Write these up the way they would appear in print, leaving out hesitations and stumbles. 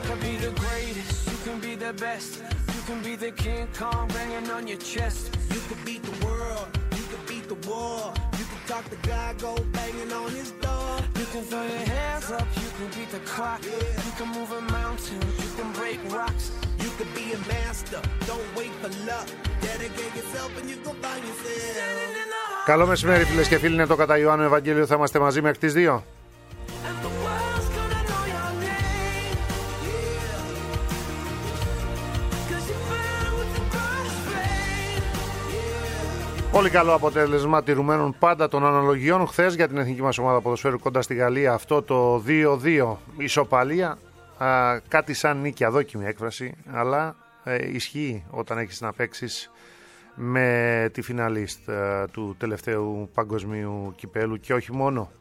could be the greatest, you can be the best. You can be the King Kong banging on your chest. You could beat the world, you could beat the war. You can talk to God, go banging on his door. You can throw your hands up, you can beat the clock. You can move a mountain, you can break rocks. You could be a master, don't wait for luck. Dedicate yourself and you go find yourself. Καλό μεσημέρι φίλες και φίλοι, είναι το Κατά Ιωάννου Ευαγγέλιο, θα είμαστε μαζί μέχρι τις 2. Πολύ καλό αποτέλεσμα τηρουμένων πάντα των αναλογιών χθες για την εθνική μας ομάδα ποδοσφαίρου κοντά στη Γαλλία. Αυτό το 2-2 ισοπαλία, κάτι σαν νίκη, αδόκιμη έκφραση, αλλά ισχύει όταν έχεις να παίξεις με τη φιναλίστ του τελευταίου παγκοσμίου κυπέλου και όχι μόνο.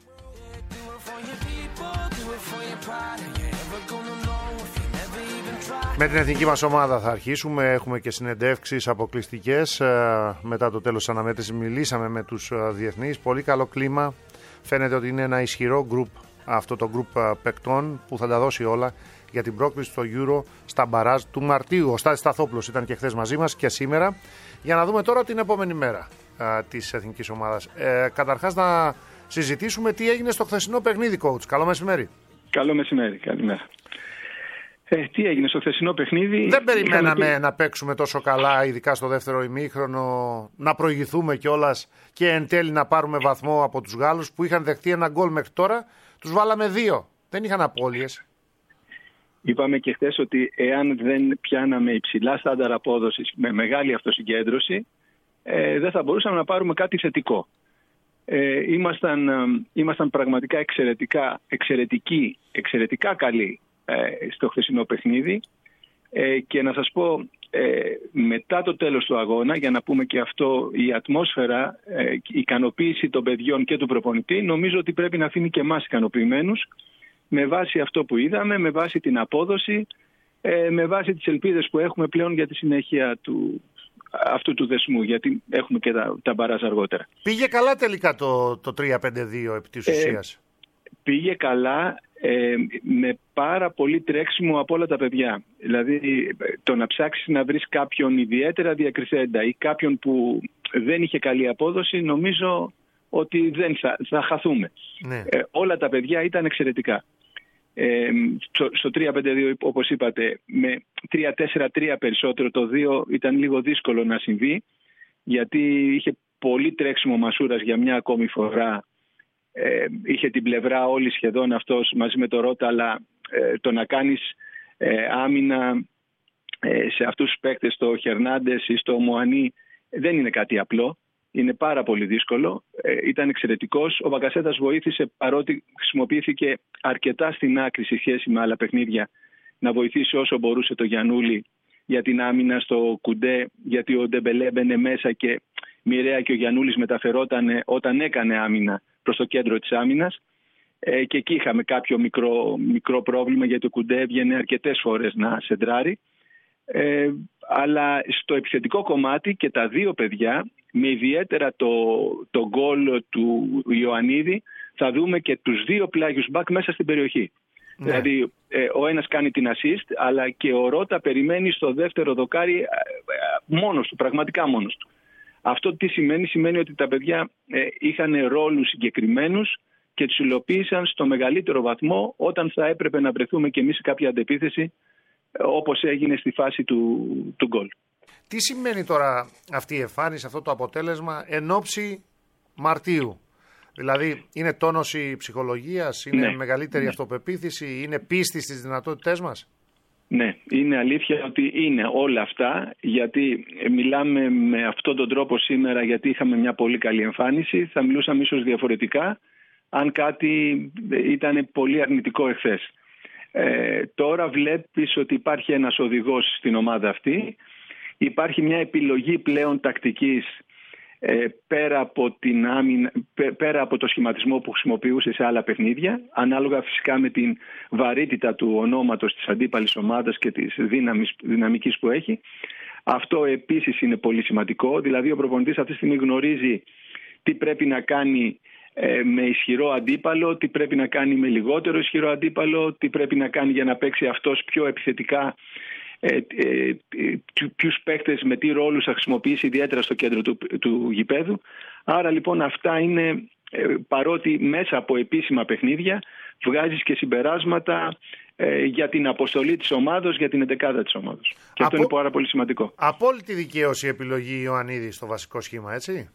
Με την εθνική μας ομάδα θα αρχίσουμε, έχουμε και συνεντεύξεις αποκλειστικές. Μετά το τέλος της αναμέτρησης μιλήσαμε με τους διεθνείς, πολύ καλό κλίμα. Φαίνεται ότι είναι ένα ισχυρό γκρουπ, αυτό το γκρουπ παικτών που θα τα δώσει όλα για την πρόκριση στο Euro στα μπαράζ του Μαρτίου. Ο Στάθης Σταθόπουλος ήταν και χθες μαζί μας και σήμερα, για να δούμε τώρα την επόμενη μέρα της εθνικής ομάδας. Καταρχάς να συζητήσουμε τι έγινε στο χθεσινό παιχνίδι, coach. Καλό μεσημέρι. Καλό μεσημέρι, καλημέρα. Τι έγινε στο χθεσινό παιχνίδι? Δεν περιμέναμε να παίξουμε τόσο καλά, ειδικά στο δεύτερο ημίχρονο, να προηγηθούμε κιόλας και εν τέλει να πάρουμε βαθμό από τους Γάλλους που είχαν δεχτεί ένα γκολ μέχρι τώρα. Τους βάλαμε 2. Δεν είχαν απώλειες. Είπαμε και χθες ότι εάν δεν πιάναμε υψηλά στάνταρ απόδοσης με μεγάλη αυτοσυγκέντρωση, δεν θα μπορούσαμε να πάρουμε κάτι θετικό. Ήμασταν πραγματικά εξαιρετικά καλοί στο χθεσινό παιχνίδι, και να σας πω, μετά το τέλος του αγώνα, για να πούμε και αυτό, η ατμόσφαιρα, η ικανοποίηση των παιδιών και του προπονητή, νομίζω ότι πρέπει να αφήνει και εμάς ικανοποιημένους με βάση αυτό που είδαμε, με βάση την απόδοση, με βάση τις ελπίδες που έχουμε πλέον για τη συνέχεια αυτού του δεσμού, γιατί έχουμε και τα μπαράζ αργότερα. Πήγε καλά τελικά το 3-5-2 επί της ουσίας? Πήγε καλά, με πάρα πολύ τρέξιμο από όλα τα παιδιά. Δηλαδή το να ψάξεις να βρεις κάποιον ιδιαίτερα διακρισέντα ή κάποιον που δεν είχε καλή απόδοση, νομίζω ότι δεν θα χαθούμε. Ναι. Όλα τα παιδιά ήταν εξαιρετικά. Στο 3-5-2, όπως είπατε, με 3-4-3 περισσότερο, το 2 ήταν λίγο δύσκολο να συμβεί, γιατί είχε πολύ τρέξιμο Μασούρας για μια ακόμη φορά. Είχε την πλευρά όλη σχεδόν αυτός μαζί με το Ρώτα, αλλά το να κάνεις άμυνα σε αυτούς τους παίκτες, στο Χερνάντες ή στο Μωανί, δεν είναι κάτι απλό. Είναι πάρα πολύ δύσκολο. Ήταν εξαιρετικός. Ο Μπακασέτας βοήθησε, παρότι χρησιμοποιήθηκε αρκετά στην άκρη σε σχέση με άλλα παιχνίδια, να βοηθήσει όσο μπορούσε το Γιαννούλη για την άμυνα στο Κουντέ, γιατί ο Ντεμπελέ έμπαινε μέσα και μοιραία και ο Γιαννούλης μεταφερόταν όταν έκανε άμυνα προς το κέντρο της άμυνας, και εκεί είχαμε κάποιο μικρό πρόβλημα, γιατί ο Κουντέ έβγαινε αρκετές φορές να σεντράρει, αλλά στο επιθετικό κομμάτι και τα δύο παιδιά, με ιδιαίτερα το γκολ του Ιωαννίδη, θα δούμε και τους δύο πλάγιους μπακ μέσα στην περιοχή. Ναι. Δηλαδή ο ένας κάνει την assist, αλλά και ο Ρώτα περιμένει στο δεύτερο δοκάρι μόνος του, πραγματικά μόνος του. Αυτό τι σημαίνει? Σημαίνει ότι τα παιδιά είχαν ρόλους συγκεκριμένους και τους υλοποίησαν στο μεγαλύτερο βαθμό όταν θα έπρεπε να βρεθούμε και εμείς σε κάποια αντεπίθεση, όπως έγινε στη φάση του γκολ. Τι σημαίνει τώρα αυτή η εμφάνιση, αυτό το αποτέλεσμα εν ώψη Μαρτίου? Δηλαδή είναι τόνωση ψυχολογίας, είναι μεγαλύτερη αυτοπεποίθηση, είναι πίστη στις δυνατότητές μας? Ναι, είναι αλήθεια ότι είναι όλα αυτά, γιατί μιλάμε με αυτόν τον τρόπο σήμερα γιατί είχαμε μια πολύ καλή εμφάνιση. Θα μιλούσαμε ίσως διαφορετικά αν κάτι ήταν πολύ αρνητικό εχθές. Τώρα βλέπεις ότι υπάρχει ένας οδηγός στην ομάδα αυτή. Υπάρχει μια επιλογή πλέον τακτικής, πέρα από το σχηματισμό που χρησιμοποιούσε σε άλλα παιχνίδια, ανάλογα φυσικά με την βαρύτητα του ονόματος της αντίπαλης ομάδας και της δυναμικής που έχει. Αυτό επίσης είναι πολύ σημαντικό. Δηλαδή ο προπονητής αυτή τη στιγμή γνωρίζει τι πρέπει να κάνει με ισχυρό αντίπαλο, τι πρέπει να κάνει με λιγότερο ισχυρό αντίπαλο, τι πρέπει να κάνει για να παίξει αυτός πιο επιθετικά, ποιους παίκτες με τι ρόλους θα χρησιμοποιήσει ιδιαίτερα στο κέντρο του γηπέδου. Άρα λοιπόν αυτά είναι, παρότι μέσα από επίσημα παιχνίδια βγάζεις και συμπεράσματα για την αποστολή της ομάδος, για την 11η της ομάδος. Και αυτό είναι πάρα πολύ σημαντικό. Απόλυτη δικαίωση η επιλογή Ιωαννίδη στο βασικό σχήμα, έτσι?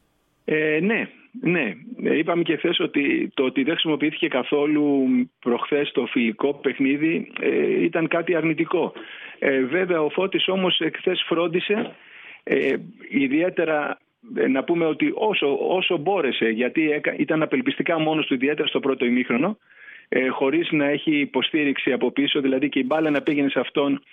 Ναι. Είπαμε και χθες ότι το ότι δεν χρησιμοποιήθηκε καθόλου προχθές το φιλικό παιχνίδι ήταν κάτι αρνητικό. Βέβαια ο Φώτης όμως χθες φρόντισε ιδιαίτερα να πούμε ότι όσο μπόρεσε, γιατί ήταν απελπιστικά μόνος του ιδιαίτερα στο πρώτο ημίχρονο, χωρίς να έχει υποστήριξη από πίσω, δηλαδή και η μπάλα να πήγαινε σε αυτόν,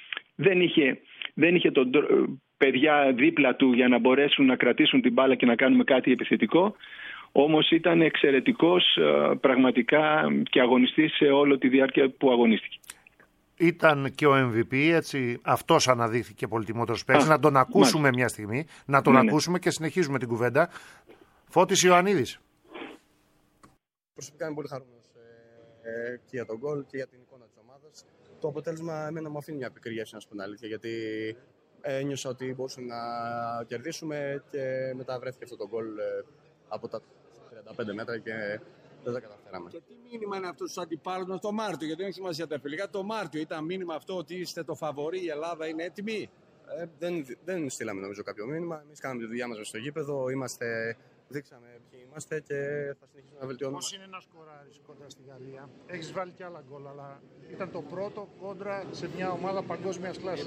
δεν είχε τον παιδιά δίπλα του για να μπορέσουν να κρατήσουν την μπάλα και να κάνουμε κάτι επιθετικό. Όμως ήταν εξαιρετικός πραγματικά και αγωνιστής σε όλη τη διάρκεια που αγωνίστηκε. Ήταν και ο MVP, έτσι, αυτός αναδείχθηκε πολυτιμότερος παίκτης. Να τον ακούσουμε μια στιγμή, να τον ακούσουμε και συνεχίζουμε την κουβέντα. Φώτης Ιωαννίδης. Προσωπικά είμαι πολύ χαρούμενος και για τον γκολ και για την εικόνα της ομάδας. Το αποτέλεσμα εμένα μου αφήνει μια πικρή γεύση, να σου πω την αλήθεια, γιατί ένιωσα ότι μπορούσαμε να κερδίσουμε και μετά βρέθηκε αυτό το γκολ από τα 35 μέτρα και δεν τα καταφέραμε. Και τι μήνυμα είναι αυτό στους αντιπάλους μας το Μάρτιο, γιατί δεν έχει σημασία τα φιλικά. Το Μάρτιο ήταν μήνυμα αυτό ότι είστε το φαβορί, η Ελλάδα είναι έτοιμη? Δεν στείλαμε νομίζω κάποιο μήνυμα. Εμείς κάναμε τη δουλειά μας στο γήπεδο, δείξαμε ποιοι είμαστε και θα συνεχίσουμε να βελτιώνουμε. Πώς είναι να σκοράρεις κόντρα στη Γαλλία? Έχεις βάλει κι άλλα γκολ, αλλά ήταν το πρώτο κόντρα σε μια ομάδα παγκόσμιας κλάσης.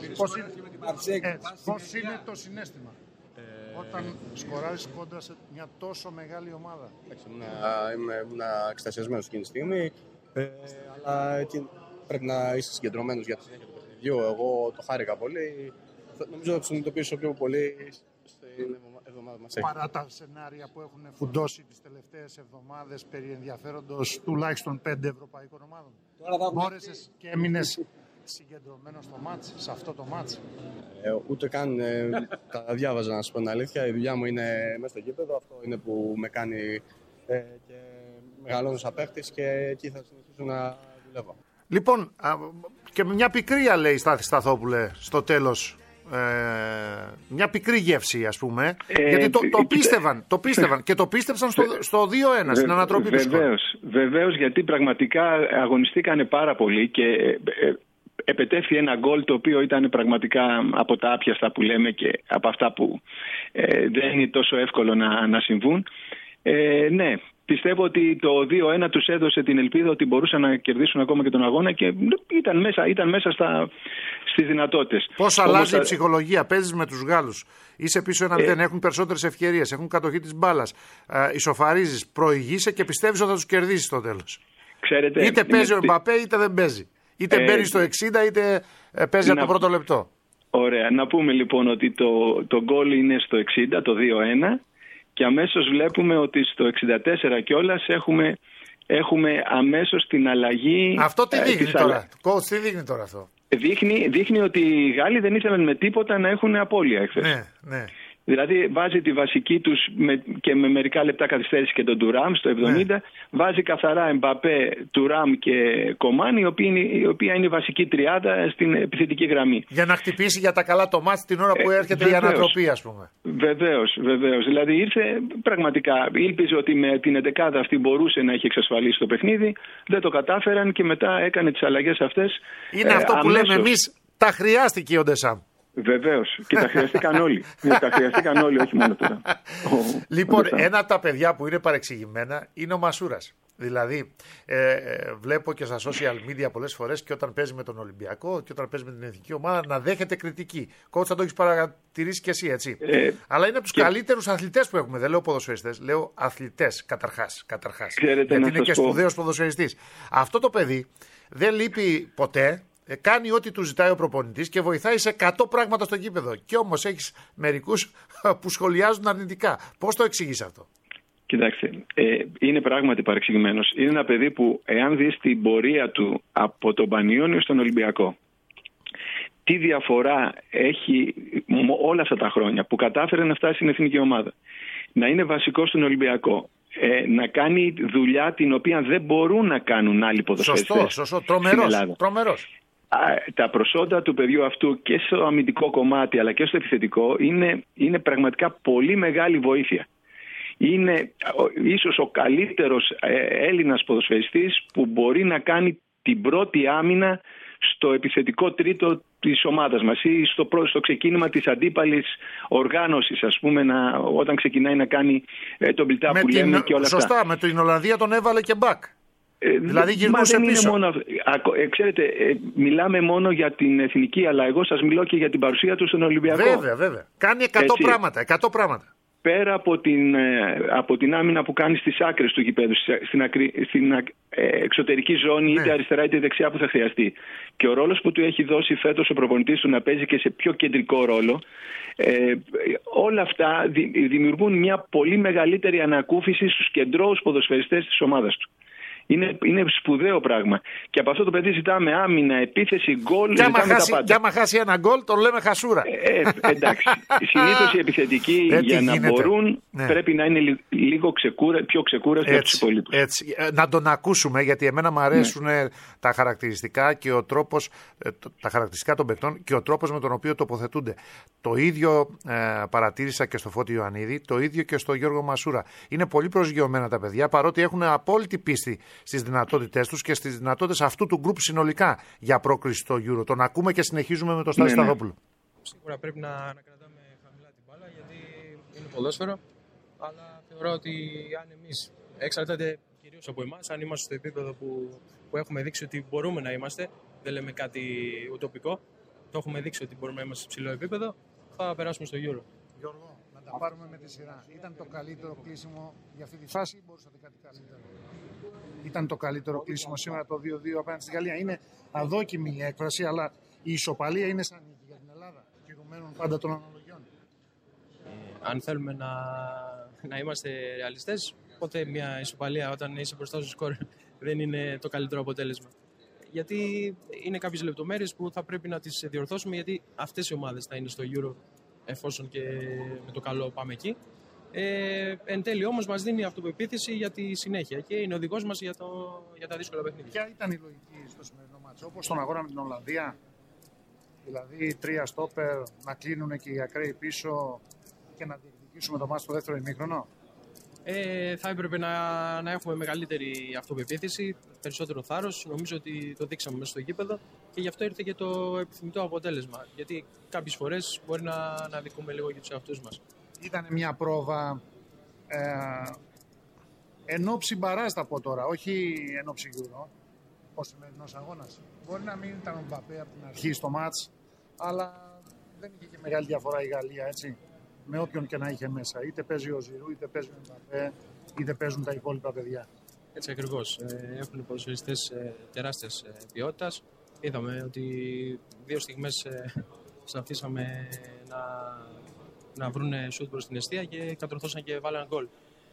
Πώς είναι το συναίσθημα όταν σκοράρεις κόντρα σε μια τόσο μεγάλη ομάδα? Ήμουν εκστασιασμένος εκείνη τη στιγμή, αλλά πρέπει να είσαι συγκεντρωμένος για τη συνέχεια του παιχνιδιού. Εγώ το χάρηκα πολύ. Νομίζω θα το συνειδητοποιήσω πιο πολύ στην εβδομάδα μας. Παρά τα σενάρια που έχουν φουντώσει τις τελευταίες εβδομάδες περί ενδιαφέροντος τουλάχιστον 5 ευρωπαϊκών ομάδων, μπόρεσες και έμεινες συγκεντρωμένος στο μάτς, σε αυτό το μάτς? Ούτε καν τα διάβαζα, να σου πω την αλήθεια. Η δουλειά μου είναι μέσα στο γήπεδο. Αυτό είναι που με κάνει και μεγαλώνω σαν παίκτης και εκεί θα συνεχίσω να δουλεύω. Λοιπόν, και μια πικρία λέει Σταθόπουλε στο τέλος, μια πικρή γεύση ας πούμε, γιατί το πίστευαν και το πίστεψαν στο 2-1 στην ανατροπή του σκορ. Βεβαίως, γιατί πραγματικά αγωνιστήκανε πάρα πολύ και επετέφθη ένα γκολ το οποίο ήταν πραγματικά από τα άπιαστα που λέμε και από αυτά που δεν είναι τόσο εύκολο να συμβούν. Ναι, πιστεύω ότι το 2-1 τους έδωσε την ελπίδα ότι μπορούσαν να κερδίσουν ακόμα και τον αγώνα και ήταν μέσα στις δυνατότητες. Πώς αλλάζει η ψυχολογία? Παίζεις με τους Γάλλους, είσαι πίσω 1-0, έχουν περισσότερες ευκαιρίες, έχουν κατοχή της μπάλας, ισοφαρίζεις, προηγείσαι και πιστεύεις ότι θα τους κερδίσεις στο τέλος. Ξέρετε, είτε παίζει ο Εμπαπέ είτε δεν παίζει. Είτε μπαίνει στο 60 είτε παίζει από το πρώτο λεπτό. Ωραία. Να πούμε λοιπόν ότι το γκολ είναι στο 60, το 2-1. Και αμέσως βλέπουμε ότι στο 64 κιόλας έχουμε αμέσως την αλλαγή. Αυτό τι δείχνει τώρα? Coach, τι δείχνει τώρα αυτό? Δείχνει ότι οι Γάλλοι δεν ήθελαν με τίποτα να έχουν απώλεια εχθές. Ναι. Δηλαδή βάζει τη βασική τους και με μερικά λεπτά καθυστέρηση και τον Τουράμ στο 70. Βάζει καθαρά Εμπαπέ, Τουράμ και Κομάν, η οποία είναι η βασική τριάδα στην επιθετική γραμμή. Για να χτυπήσει για τα καλά το μάτι την ώρα που έρχεται η ανατροπή, ας πούμε. Βεβαίως. Δηλαδή ήρθε πραγματικά, ήλπιζε ότι με την 11η αυτή μπορούσε να έχει εξασφαλίσει το παιχνίδι. Δεν το κατάφεραν και μετά έκανε τις αλλαγές αυτές. Είναι αυτό που λέμε εμείς, τα χρειάστηκε ο Ντεσάμ. Βεβαίως. Και τα χρειαστήκαν όλοι. Όχι μόνο τώρα. Λοιπόν, ένα από τα παιδιά που είναι παρεξηγημένα είναι ο Μασούρας. Δηλαδή, βλέπω και στα social media πολλές φορές και όταν παίζει με τον Ολυμπιακό και όταν παίζει με την εθνική ομάδα να δέχεται κριτική. Κότς, θα το έχεις παρατηρήσει και εσύ, έτσι. Αλλά είναι από τους καλύτερους αθλητές που έχουμε. Δεν λέω ποδοσφαιριστές, λέω αθλητές καταρχάς. Γιατί είναι και σπουδαίος ποδοσφαιριστής. Αυτό το παιδί δεν λείπει ποτέ. Κάνει ό,τι του ζητάει ο προπονητής και βοηθάει σε 100 πράγματα στο γήπεδο. Και όμως έχεις μερικούς που σχολιάζουν αρνητικά. Πώς το εξηγείς αυτό? Κοιτάξτε, είναι πράγματι παρεξηγημένος. Είναι ένα παιδί που, εάν δεις την πορεία του από τον Πανιόνιο στον Ολυμπιακό, τι διαφορά έχει όλα αυτά τα χρόνια που κατάφερε να φτάσει στην εθνική ομάδα, να είναι βασικός στον Ολυμπιακό, να κάνει δουλειά την οποία δεν μπορούν να κάνουν άλλοι ποδοσφαιριστές. Σωστό. Τρομερός. Τα προσόντα του παιδιού αυτού και στο αμυντικό κομμάτι αλλά και στο επιθετικό είναι πραγματικά πολύ μεγάλη βοήθεια. Είναι ίσως ο καλύτερος Έλληνας ποδοσφαιριστής που μπορεί να κάνει την πρώτη άμυνα στο επιθετικό τρίτο της ομάδας μας ή στο ξεκίνημα της αντίπαλης οργάνωσης, ας πούμε, όταν ξεκινάει να κάνει τον μπιλτά που λέμε και όλα αυτά. Σωστά, με την Ολλανδία τον έβαλε και μπακ. Δηλαδή γυρνούσε πίσω. Ξέρετε, μιλάμε μόνο για την εθνική, αλλά εγώ σας μιλώ και για την παρουσία του στον Ολυμπιακό. Βέβαια. Κάνει 100 πράγματα. Πέρα από την άμυνα που κάνει στις άκρες του γηπέδου, στην εξωτερική ζώνη, είτε αριστερά είτε δεξιά που θα χρειαστεί. Και ο ρόλος που του έχει δώσει φέτος ο προπονητής του να παίζει και σε πιο κεντρικό ρόλο, όλα αυτά δημιουργούν μια πολύ μεγαλύτερη ανακούφιση στους κεντρώους ποδοσφαιριστές της ομάδας του. Είναι σπουδαίο πράγμα. Και από αυτό το παιδί ζητάμε άμυνα, επίθεση, γκολ. Και άμα χάσει ένα γκολ, τον λέμε χασούρα. Εντάξει. Συνήθως οι επιθετικοί για να μπορούν πρέπει να είναι λίγο πιο ξεκούραστοι από τους υπολείπους. Έτσι. Να τον ακούσουμε, γιατί εμένα μου αρέσουν τα χαρακτηριστικά και ο τρόπος, τα χαρακτηριστικά των παικτών και ο τρόπος με τον οποίο τοποθετούνται. Το ίδιο παρατήρησα και στο Φώτη Ιωαννίδη, το ίδιο και στο Γιώργο Μασούρα. Είναι πολύ προσγειωμένα τα παιδιά, παρότι έχουν απόλυτη πίστη στις δυνατότητές τους και στις δυνατότητες αυτού του γκρουπ συνολικά για πρόκριση στο Euro. Τον ακούμε και συνεχίζουμε με τον Στάση Σταδόπουλο. Σίγουρα πρέπει να κρατάμε χαμηλά την μπάλα, γιατί είναι ποδόσφαιρο, αλλά θεωρώ ότι αν εμείς, εξαρτάται κυρίως από εμάς, αν είμαστε στο επίπεδο που έχουμε δείξει ότι μπορούμε να είμαστε, δεν λέμε κάτι ουτοπικό, το έχουμε δείξει ότι μπορούμε να είμαστε σε ψηλό επίπεδο, θα περάσουμε στο Euro. Γιώργο, να τα πάρουμε με τη σειρά. Ήταν το καλύτερο κλείσιμο για αυτή τη φάση ή μπορούσατε κάτι καλύτερο? Ήταν το καλύτερο κλείσιμο σήμερα το 2-2 απέναντι στη Γαλλία. Είναι αδόκιμη η έκφραση, αλλά η ισοπαλία είναι σαν νίκη για την Ελλάδα, τηρουμένων πάντα των αναλογιών. Αν θέλουμε να είμαστε ρεαλιστές, ποτέ μια ισοπαλία όταν είσαι μπροστά στο σκορ δεν είναι το καλύτερο αποτέλεσμα. Γιατί είναι κάποιες λεπτομέρειες που θα πρέπει να τις διορθώσουμε, γιατί αυτές οι ομάδες θα είναι στο Euro, εφόσον και με το καλό πάμε εκεί. Εν τέλει όμως μας δίνει αυτοπεποίθηση για τη συνέχεια και είναι οδηγός μας για τα δύσκολα παιχνίδια. Ποια ήταν η λογική στο σημερινό μάτσο, όπως στον αγώνα με την Ολλανδία? Δηλαδή 3 στόπερ, να κλείνουν και οι ακραίοι πίσω και να διεκδικήσουμε το μάτσο στο δεύτερο ημίχρονο? Θα έπρεπε να έχουμε μεγαλύτερη αυτοπεποίθηση, περισσότερο θάρρος. Νομίζω ότι το δείξαμε μέσα στο γήπεδο και γι' αυτό ήρθε και το επιθυμητό αποτέλεσμα. Γιατί κάποιες φορές μπορεί να δικούμε λίγο για τους εαυτούς μας. Ήταν μια πρόβα εν όψη μπαράζ, θα πω τώρα, όχι εν όψη Euro, ο σημερινός αγώνας. Μπορεί να μην ήταν ο Μπαπέ από την αρχή στο μάτς, αλλά δεν είχε και μεγάλη διαφορά η Γαλλία, έτσι, με όποιον και να είχε μέσα. Είτε παίζει ο Ζιρού, είτε παίζει ο Μπαπέ, είτε παίζουν τα υπόλοιπα παιδιά. Έτσι ακριβώς. Έχουν οι ποδοσφαιριστές τεράστιας ποιότητας. Είδαμε ότι 2 στιγμές αφήσαμε να βρουν σούτ προς την εστία και κατορθώσαν και βάλαν γκολ.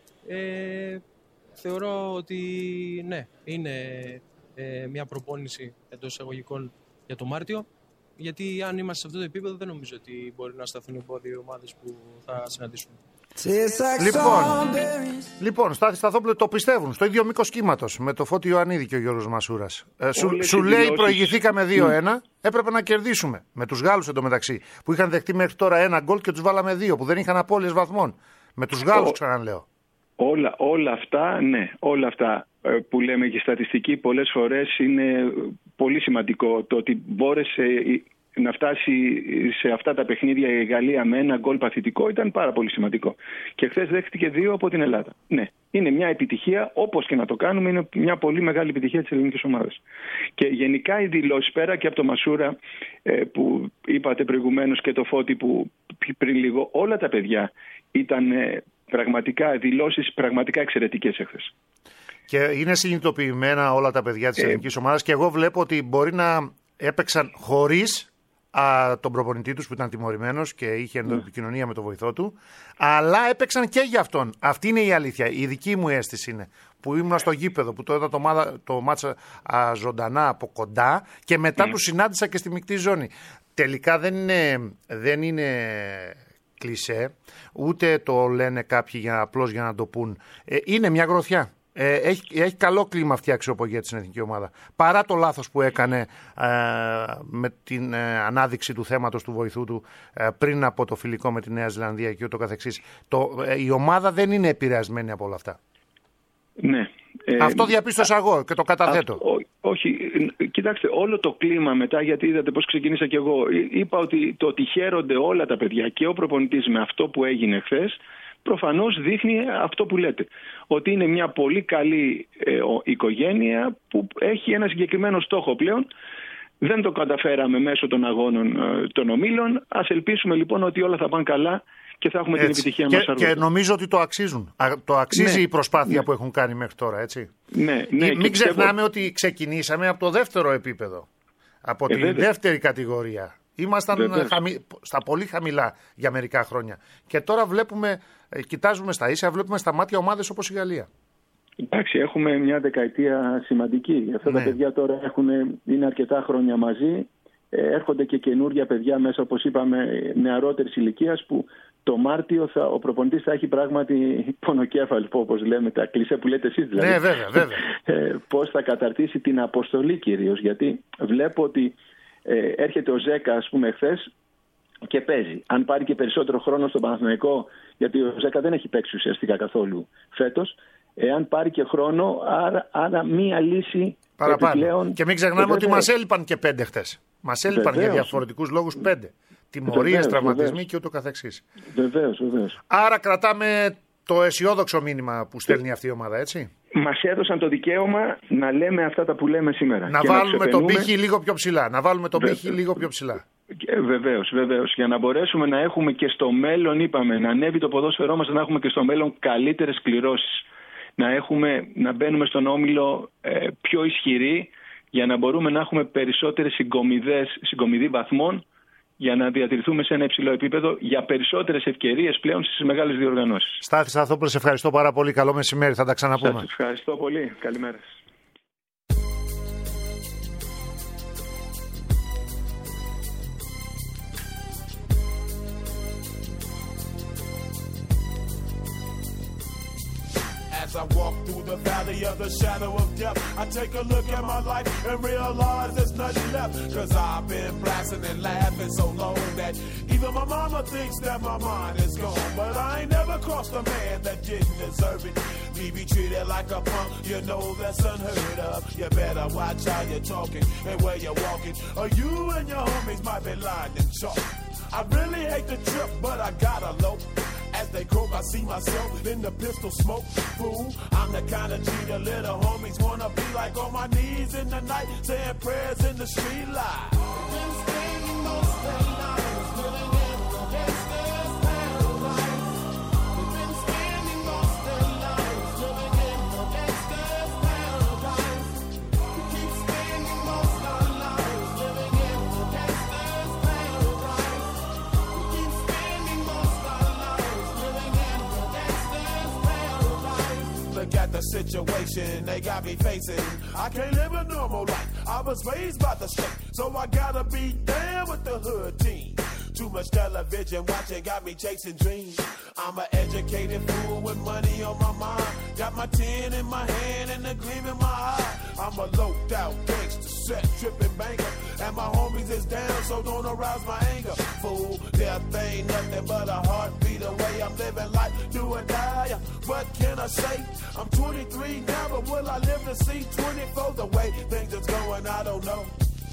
Θεωρώ ότι ναι, είναι μια προπόνηση εντός εισαγωγικών για το Μάρτιο, γιατί αν είμαστε σε αυτό το επίπεδο δεν νομίζω ότι μπορεί να σταθούν οι δύο ομάδες που θα συναντήσουμε. Λοιπόν, Στάθη Σταθόπουλε, το πιστεύουν στο ίδιο μήκος κύματος με το Φώτη Ιωαννίδη και ο Γιώργος Μασούρας. Σου λέει προηγηθήκαμε 2-1, έπρεπε να κερδίσουμε. Με τους Γάλλους εντωμεταξύ που είχαν δεχτεί μέχρι τώρα 1 γκολ και τους βάλαμε 2, που δεν είχαν απώλειες βαθμών. Με τους Γάλλους, ξαναλέω. Όλα αυτά, ναι, όλα αυτά που λέμε και στατιστική πολλές φορές είναι πολύ σημαντικό. Το ότι μπόρεσε να φτάσει σε αυτά τα παιχνίδια η Γαλλία με 1 γκολ παθητικό ήταν πάρα πολύ σημαντικό. Και χθες δέχτηκε 2 από την Ελλάδα. Ναι, είναι μια επιτυχία, όπως και να το κάνουμε, είναι μια πολύ μεγάλη επιτυχία της ελληνικής ομάδας. Και γενικά οι δηλώσεις, πέρα και από το Μασούρα που είπατε προηγουμένως και το Φώτη που πριν λίγο, όλα τα παιδιά ήταν πραγματικά δηλώσεις πραγματικά εξαιρετικές εχθές. Και είναι συνειδητοποιημένα όλα τα παιδιά της ελληνικής ομάδας και εγώ βλέπω ότι μπορεί να έπαιξαν χωρίς τον προπονητή τους που ήταν τιμωρημένος και είχε ενδοεπικοινωνία με τον βοηθό του, αλλά έπαιξαν και για αυτόν. Αυτή είναι η αλήθεια. Η δική μου αίσθηση είναι που ήμουν στο γήπεδο, που το είδα το μάτσα ζωντανά από κοντά και μετά του συνάντησα και στη μεικτή ζώνη. Τελικά δεν είναι κλισέ, ούτε το λένε κάποιοι απλώς για να το πούν. Είναι μια γροθιά. Έχει καλό κλίμα αυτή η αξιοπογεία στην εθνική ομάδα. Παρά το λάθος που έκανε με την ανάδειξη του θέματος του βοηθού του πριν από το φιλικό με τη Νέα Ζηλανδία και ούτω καθεξής. Η ομάδα δεν είναι επηρεασμένη από όλα αυτά. Ναι. Αυτό διαπίστωσα εγώ και το καταθέτω. Όχι, κοιτάξτε, όλο το κλίμα μετά, γιατί είδατε πώς ξεκίνησα κι εγώ. Είπα ότι το ότι χαίρονται όλα τα παιδιά και ο προπονητής με αυτό που έγινε χθες, προφανώς δείχνει αυτό που λέτε. Ότι είναι μια πολύ καλή οικογένεια που έχει ένα συγκεκριμένο στόχο πλέον. Δεν το καταφέραμε μέσω των αγώνων των ομίλων. Ας ελπίσουμε λοιπόν ότι όλα θα πάνε καλά και θα έχουμε την επιτυχία μας αργότερα. Και νομίζω ότι το αξίζουν. Το αξίζει η προσπάθεια που έχουν κάνει μέχρι τώρα, έτσι. Ναι, μην ξεχνάμε ότι ξεκινήσαμε από το δεύτερο επίπεδο. Από τη δεύτερη κατηγορία. Ήμασταν στα πολύ χαμηλά για μερικά χρόνια. Και τώρα κοιτάζουμε στα ίσια, βλέπουμε στα μάτια ομάδες όπως η Γαλλία. Εντάξει, έχουμε μια δεκαετία σημαντική. Αυτά τα παιδιά τώρα είναι αρκετά χρόνια μαζί. Έρχονται και καινούργια παιδιά μέσα, όπως είπαμε, νεαρότερης ηλικίας, που το Μάρτιο ο προπονητής θα έχει πράγματι πονοκέφαλο, όπως λέμε, τα κλισέ που λέτε εσείς δηλαδή. Ναι, βέβαια. Πώς θα καταρτήσει την αποστολή κυρίως, γιατί βλέπω ότι έρχεται ο Ζέκα, ας πούμε, χθες και παίζει. Αν πάρει και περισσότερο χρόνο στον Παναθηναϊκό, γιατί ο Ζέκα δεν έχει παίξει ουσιαστικά καθόλου φέτος, εάν πάρει και χρόνο, άρα μία λύση παραπάνω. Επιπλέον. Και μην ξεχνάμε ότι μας έλειπαν και 5 χθες. Μας έλειπαν για διαφορετικούς λόγους 5. Τιμωρίες, τραυματισμοί και ούτω καθεξής. Βεβαίως. Άρα κρατάμε το αισιόδοξο μήνυμα που στέλνει αυτή η ομάδα, έτσι. Μας έδωσαν το δικαίωμα να λέμε αυτά τα που λέμε σήμερα. Να βάλουμε τον πύχη λίγο πιο ψηλά. Βεβαίως. Για να μπορέσουμε να έχουμε και στο μέλλον, είπαμε, να ανέβει το ποδόσφαιρό μας, να έχουμε και στο μέλλον καλύτερες κληρώσεις. Να μπαίνουμε στον όμιλο πιο ισχυροί, για να μπορούμε να έχουμε περισσότερες συγκομιδή βαθμών, για να διατηρηθούμε σε ένα υψηλό επίπεδο, για περισσότερες ευκαιρίες πλέον στις μεγάλες διοργανώσεις. Στάθη Σταθόπουλε, σε ευχαριστώ πάρα πολύ. Καλό μεσημέρι, θα τα ξαναπούμε. Σας ευχαριστώ πολύ. Καλημέρα. As I walk through the valley of the shadow of death, I take a look at my life and realize there's nothing left. Cause I've been blasting and laughing so long that even my mama thinks that my mind is gone. But I ain't never crossed a man that didn't deserve it. Me be treated like a punk, you know that's unheard of. You better watch how you're talking and where you're walking, or you and your homies might be lying in chalk. I really hate the trip, but I gotta low. As they croak, I see myself in the pistol smoke. Fool, I'm the kind of G the little homies wanna be like, on my knees in the night, saying prayers in the street light. Been spending most of their lives living in the gangster's paradise. Been spending most of their lives living in the gangster's paradise. Keep spending most of our lives living in the gangster's paradise. Keep spending most of our lives living in the gangster's paradise. Look at the situation they got me facing. I can't live a normal life. I was raised by the state, so I gotta be down with the hood team. Too much television watching got me chasing dreams. I'm an educated fool with money on my mind. Got my tin in my hand and a gleam in my eye. I'm a loped out gangster, set tripping banker, and my homies is down, so don't arouse my anger. Fool, death ain't nothing but a heartbeat away. I'm living life, do or die. What can I say? I'm 23 now, but will I live to see 24? The way things is going, I don't know.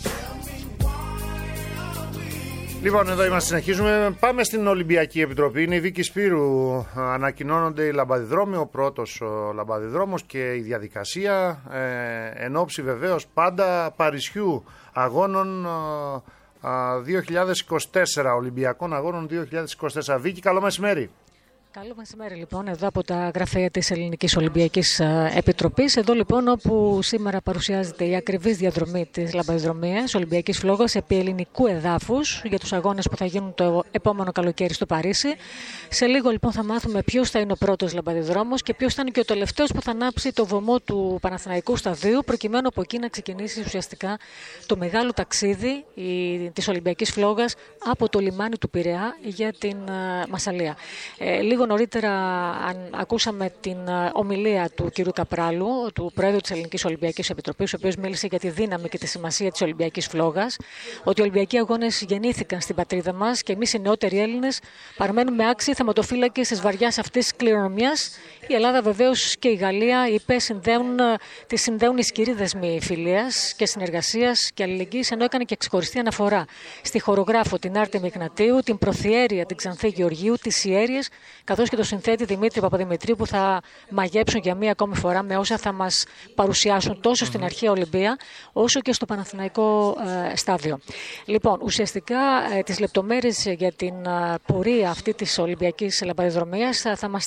Λοιπόν, εδώ είμαστε, συνεχίζουμε. Πάμε στην Ολυμπιακή Επιτροπή. Είναι η Βίκη Σπύρου. Ανακοινώνονται οι λαμπαδιδρόμοι, ο πρώτος λαμπαδιδρόμος και η διαδικασία. Εν ώψη βεβαίως πάντα Παρισιού αγώνων 2024, Ολυμπιακών αγώνων 2024. Βίκη, καλό μεσημέρι. Καλό μεσημέρι λοιπόν εδώ από τα γραφεία της Ελληνικής Ολυμπιακής Επιτροπής. Εδώ λοιπόν όπου σήμερα παρουσιάζεται η ακριβής διαδρομή της λαμπαδιδρομίας Ολυμπιακής Φλόγας επί ελληνικού εδάφους για τους αγώνες που θα γίνουν το επόμενο καλοκαίρι στο Παρίσι. Σε λίγο λοιπόν θα μάθουμε ποιος θα είναι ο πρώτος λαμπαδιδρόμος και ποιος θα είναι και ο τελευταίος που θα ανάψει το βωμό του Παναθηναϊκού σταδίου, προκειμένου από εκεί να ξεκινήσει ουσιαστικά το μεγάλο ταξίδι της Ολυμπιακής Φλόγας από το λιμάνι του Πειραιά για την Μασσαλία. Λίγο νωρίτερα ακούσαμε την ομιλία του κ. Καπράλου, του Πρόεδρου της Ελληνικής Ολυμπιακής Επιτροπής, ο οποίος μίλησε για τη δύναμη και τη σημασία της Ολυμπιακής Φλόγας, ότι οι Ολυμπιακοί Αγώνες γεννήθηκαν στην πατρίδα μας και εμείς οι νεότεροι Έλληνες παραμένουμε άξιοι θεματοφύλακες της βαριάς αυτής της κληρονομιάς. Η Ελλάδα βεβαίως και η Γαλλία, οι ΙΠΕ τις συνδέουν ισχυροί δεσμοί φιλίας και συνεργασίας και αλληλεγγύης, ενώ έκανε και ξεχωριστή αναφορά στη χορογράφο την Άρτεμη Ιγνατίου, την προθιέρεια την Ξανθή Γεωργίου, τις Ιέριες, καθώς και το συνθέτη Δημήτρη Παπαδημητρίου, που θα μαγέψουν για μία ακόμη φορά με όσα θα μας παρουσιάσουν τόσο στην αρχαία Ολυμπία όσο και στο Παναθηναϊκό στάδιο. Λοιπόν, ουσιαστικά τις λεπτομέρειες για την πορεία αυτή της Ολυμπιακής Λαμπαδιδρομίας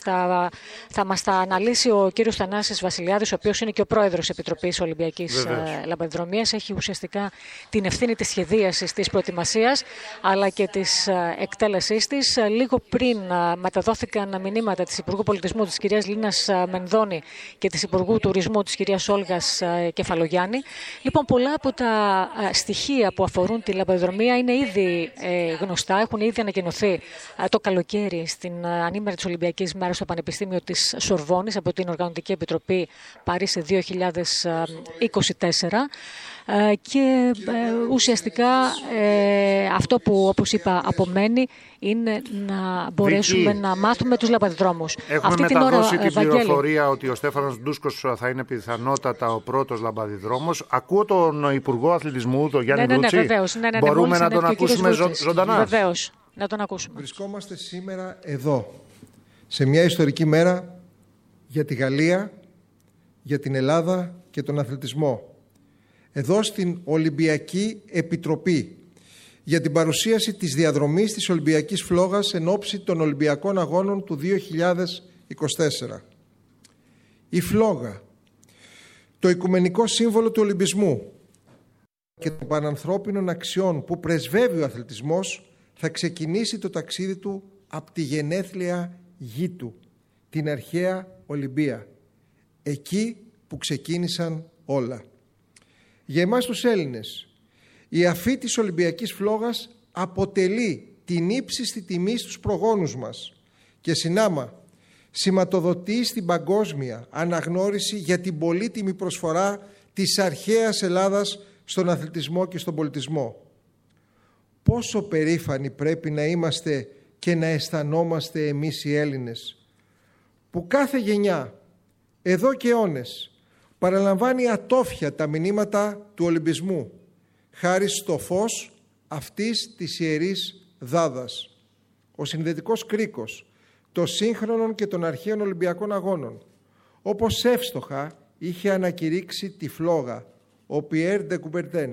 θα μας τα αναλύσει ο κύριος Θανάσης Βασιλιάδης, ο οποίος είναι και ο πρόεδρος της Επιτροπής Ολυμπιακής Λαμπαδιδρομίας. Έχει ουσιαστικά την ευθύνη της σχεδίασης, της προετοιμασίας αλλά και της εκτέλεσής της. Λίγο πριν μεταδόθηκαν μηνύματα της Υπουργού Πολιτισμού της κυρίας Λίνας Μενδώνη και της Υπουργού Τουρισμού της κυρίας Όλγας Κεφαλογιάννη. Λοιπόν, πολλά από τα στοιχεία που αφορούν τη λαμπαδιδρομία είναι ήδη γνωστά, έχουν ήδη ανακοινωθεί το καλοκαίρι στην ανήμερη της Ολυμπιακής Μέρας στο Πανεπιστήμιο της Σορβόνης από την Οργανωτική Επιτροπή Παρίσι 2024. Και ουσιαστικά αυτό που, όπως είπα, απομένει είναι να μπορέσουμε να μάθουμε τους λαμπαδιδρόμους. Έχουμε μεταδώσει την πληροφορία ότι ο Στέφανος Ντούσκος θα είναι πιθανότατα ο πρώτος λαμπαδιδρόμος. Ακούω τον Υπουργό Αθλητισμού, τον Γιάννη Δούτση. Βεβαίως. Μπορούμε να τον ακούσουμε ζωντανά. Βεβαίως, να τον ακούσουμε. Βρισκόμαστε σήμερα εδώ, σε μια ιστορική μέρα για τη Γαλλία, για την Ελλάδα και τον αθλητισμό. Εδώ στην Ολυμπιακή Επιτροπή για την παρουσίαση της διαδρομής της Ολυμπιακής Φλόγας εν ώψη των Ολυμπιακών Αγώνων του 2024. Η φλόγα, το οικουμενικό σύμβολο του Ολυμπισμού και των πανανθρώπινων αξιών που πρεσβεύει ο αθλητισμός, θα ξεκινήσει το ταξίδι του από τη γενέθλια γη του, την αρχαία Ολυμπία, εκεί που ξεκίνησαν όλα. Για εμάς τους Έλληνες, η αφή της Ολυμπιακής Φλόγας αποτελεί την ύψιστη τιμή στους προγόνους μας και συνάμα σηματοδοτεί στην παγκόσμια αναγνώριση για την πολύτιμη προσφορά της αρχαίας Ελλάδας στον αθλητισμό και στον πολιτισμό. Πόσο περήφανοι πρέπει να είμαστε και να αισθανόμαστε εμείς οι Έλληνες, που κάθε γενιά, εδώ και αιώνες, παραλαμβάνει ατόφια τα μηνύματα του Ολυμπισμού, χάρη στο φως αυτής της ιερής δάδας. Ο συνδετικός κρίκος των σύγχρονων και των αρχαίων Ολυμπιακών Αγώνων, όπως εύστοχα είχε ανακηρύξει τη φλόγα ο Πιέρ ντε Κουμπερτέν,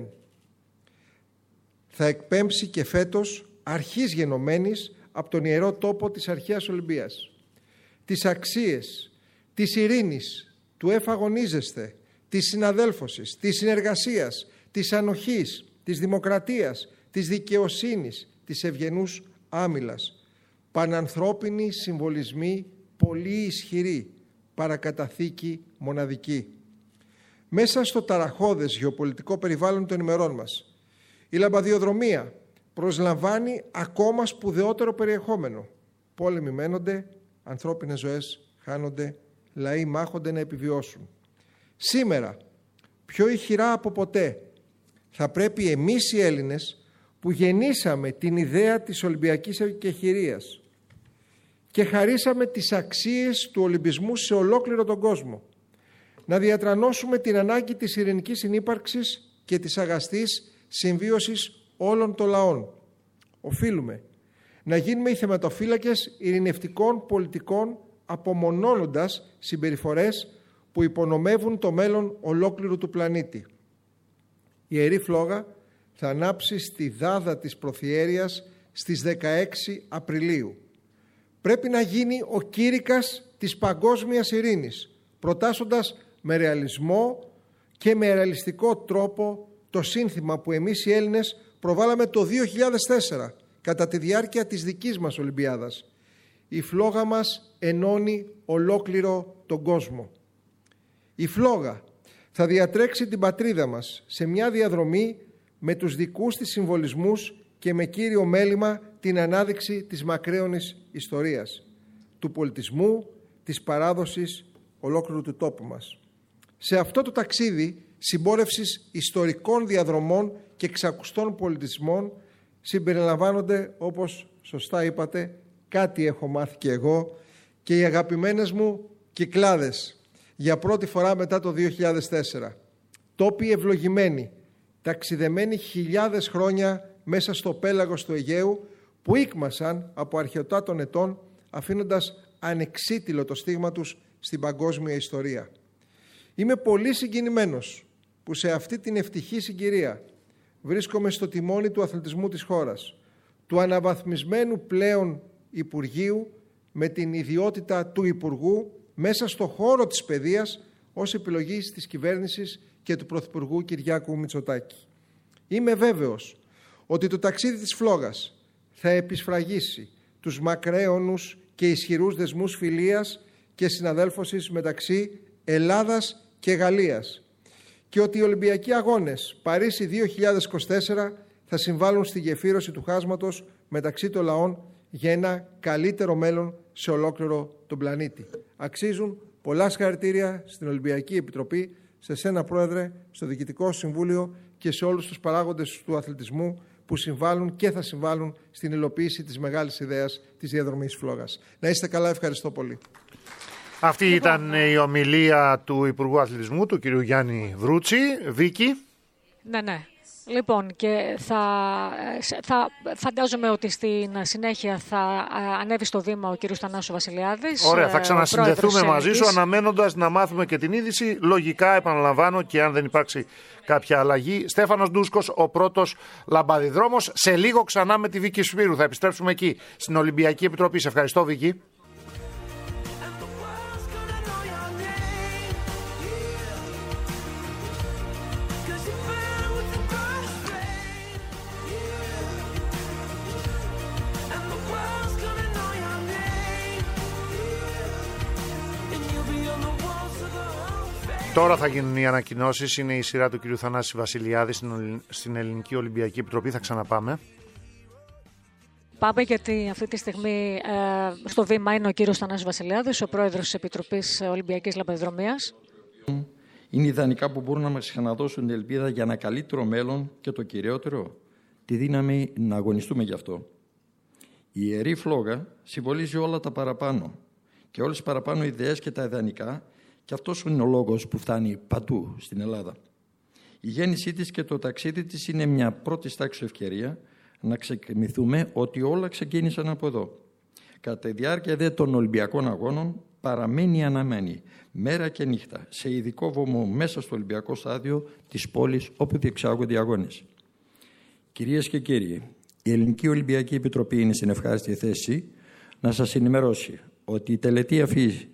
θα εκπέμψει και φέτος αρχής γενομένης από τον ιερό τόπο της αρχαίας Ολυμπίας. Τις αξίες της ειρήνης, του εφαγωνίζεστε, της συναδέλφωσης, της συνεργασίας, της ανοχής, της δημοκρατίας, της δικαιοσύνης, της ευγενούς άμυλας. Πανανθρώπινοι συμβολισμοί πολύ ισχυροί, παρακαταθήκη μοναδική. Μέσα στο ταραχώδες γεωπολιτικό περιβάλλον των ημερών μας, η λαμπαδιοδρομία προσλαμβάνει ακόμα σπουδαιότερο περιεχόμενο. Πόλεμοι μένονται, ανθρώπινες ζωές χάνονται, λαοί μάχονται να επιβιώσουν. Σήμερα, πιο ηχηρά από ποτέ, θα πρέπει εμείς οι Έλληνες που γεννήσαμε την ιδέα της Ολυμπιακής εκεχηρίας και χαρίσαμε τις αξίες του Ολυμπισμού σε ολόκληρο τον κόσμο, να διατρανώσουμε την ανάγκη της ειρηνικής συνύπαρξης και της αγαστής συμβίωσης όλων των λαών. Οφείλουμε να γίνουμε οι θεματοφύλακες ειρηνευτικών πολιτικών, απομονώνοντας συμπεριφορές που υπονομεύουν το μέλλον ολόκληρου του πλανήτη. Η Ιερή Φλόγα θα ανάψει στη Δάδα της Προθιέρειας στις 16 Απριλίου. πρέπει να γίνει ο κήρυκας της παγκόσμιας ειρήνης, προτάσσοντας με ρεαλισμό και με ρεαλιστικό τρόπο το σύνθημα που εμείς οι Έλληνες προβάλαμε το 2004 κατά τη διάρκεια της δικής μας Ολυμπιάδας. Η φλόγα μας ενώνει ολόκληρο τον κόσμο. Η φλόγα θα διατρέξει την πατρίδα μας σε μια διαδρομή με τους δικούς της συμβολισμούς και με κύριο μέλημα την ανάδειξη της μακραίωνης ιστορίας, του πολιτισμού, της παράδοσης ολόκληρου του τόπου μας. Σε αυτό το ταξίδι συμπόρευσης ιστορικών διαδρομών και ξακουστών πολιτισμών συμπεριλαμβάνονται, όπως σωστά είπατε, κάτι έχω μάθει και εγώ, και οι αγαπημένες μου Κυκλάδες, για πρώτη φορά μετά το 2004. Τόποι ευλογημένοι, ταξιδεμένοι χιλιάδες χρόνια μέσα στο πέλαγος του Αιγαίου, που ήκμασαν από αρχαιοτά των ετών, αφήνοντας ανεξίτηλο το στίγμα τους στην παγκόσμια ιστορία. Είμαι πολύ συγκινημένος που σε αυτή την ευτυχή συγκυρία βρίσκομαι στο τιμόνι του αθλητισμού της χώρας, του αναβαθμισμένου πλέον Υπουργείου με την ιδιότητα του Υπουργού μέσα στο χώρο της παιδείας ως επιλογή της κυβέρνησης και του Πρωθυπουργού Κυριάκου Μητσοτάκη. Είμαι βέβαιος ότι το ταξίδι της φλόγας θα επισφραγίσει τους μακραίωνους και ισχυρούς δεσμούς φιλίας και συναδέλφωσης μεταξύ Ελλάδας και Γαλλίας και ότι οι Ολυμπιακοί Αγώνες Παρίσι 2024 θα συμβάλλουν στη γεφύρωση του χάσματος μεταξύ των λαών για ένα καλύτερο μέλλον σε ολόκληρο τον πλανήτη. Αξίζουν πολλά συγχαρητήρια στην Ολυμπιακή Επιτροπή, σε σένα Πρόεδρε, στο Διοικητικό Συμβούλιο και σε όλους τους παράγοντες του αθλητισμού που συμβάλλουν και θα συμβάλλουν στην υλοποίηση της μεγάλης ιδέας της διαδρομής φλόγας. Να είστε καλά, ευχαριστώ πολύ. Αυτή ήταν η ομιλία του Υπουργού Αθλητισμού, του κ. Γιάννη Βρούτση. Βίκη. Ναι. Λοιπόν, και θα φαντάζομαι ότι στην συνέχεια θα ανέβει στο βήμα ο κύριος Θανάσης Βασιλιάδης. Ωραία, θα ξανασυνδεθούμε μαζί σου αναμένοντας να μάθουμε και την είδηση. Λογικά, επαναλαμβάνω, και αν δεν υπάρξει κάποια αλλαγή, Στέφανος Ντούσκος, ο πρώτος λαμπαδιδρόμος. Σε λίγο ξανά με τη Βίκη Σπύρου. Θα επιστρέψουμε εκεί, στην Ολυμπιακή Επιτροπή. Σε ευχαριστώ, Βίκη. Τώρα θα γίνουν οι ανακοινώσεις. Είναι η σειρά του κ. Θανάση Βασιλιάδη στην Ελληνική Ολυμπιακή Επιτροπή. Θα ξαναπάμε. Πάμε, γιατί αυτή τη στιγμή στο βήμα είναι ο κύριος Θανάσης Βασιλιάδης, ο πρόεδρος της Επιτροπής Ολυμπιακής Λαμπαδρομίας. Είναι ιδανικά που μπορούν να μας ξαναδώσουν την ελπίδα για ένα καλύτερο μέλλον και το κυριότερο, τη δύναμη να αγωνιστούμε γι' αυτό. Η Ιερή Φλόγα συμβολίζει όλα τα παραπάνω και όλες τις παραπάνω ιδέες και τα ιδανικά. Και αυτός είναι ο λόγος που φτάνει παντού στην Ελλάδα. Η γέννησή της και το ταξίδι της είναι μια πρώτη τάξης ευκαιρία να ξεκινηθούμε ότι όλα ξεκίνησαν από εδώ. Κατά τη διάρκεια των Ολυμπιακών Αγώνων παραμένει αναμένη μέρα και νύχτα σε ειδικό βωμό μέσα στο Ολυμπιακό στάδιο της πόλης όπου διεξάγονται οι αγώνες. Κυρίες και κύριοι, η Ελληνική Ολυμπιακή Επιτροπή είναι στην ευχάριστη θέση να σας ενημερώσει ότι η τελετή αυτή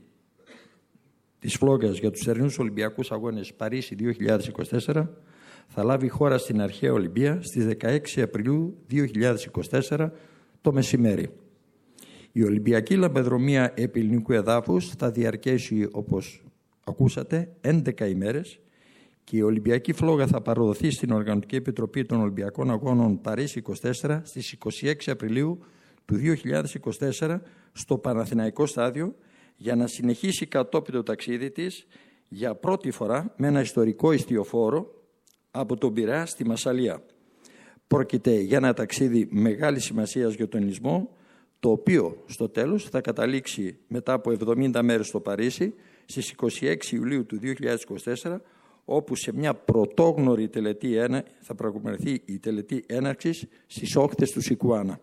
της φλόγας για τους θερινούς Ολυμπιακούς Αγώνες Παρίσι 2024 θα λάβει χώρα στην Αρχαία Ολυμπία στις 16 Απριλίου 2024 το μεσημέρι. Η Ολυμπιακή Λαμπαδρομία επί ελληνικού εδάφους θα διαρκέσει, όπως ακούσατε, 11 ημέρες και η Ολυμπιακή Φλόγα θα παραδοθεί στην Οργανωτική Επιτροπή των Ολυμπιακών Αγώνων Παρίσι 24 στις 26 Απριλίου του 2024 στο Παναθηναϊκό Στάδιο, για να συνεχίσει κατόπιν το ταξίδι της για πρώτη φορά με ένα ιστορικό ιστιοφόρο από τον Πειραιά στη Μασσαλία. Πρόκειται για ένα ταξίδι μεγάλης σημασίας για τον ελληνισμό, το οποίο στο τέλος θα καταλήξει μετά από 70 μέρες στο Παρίσι στις 26 Ιουλίου του 2024, όπου σε μια πρωτόγνωρη τελετή θα πραγματοποιηθεί η τελετή έναρξης στις όχθες του Σικουάνα.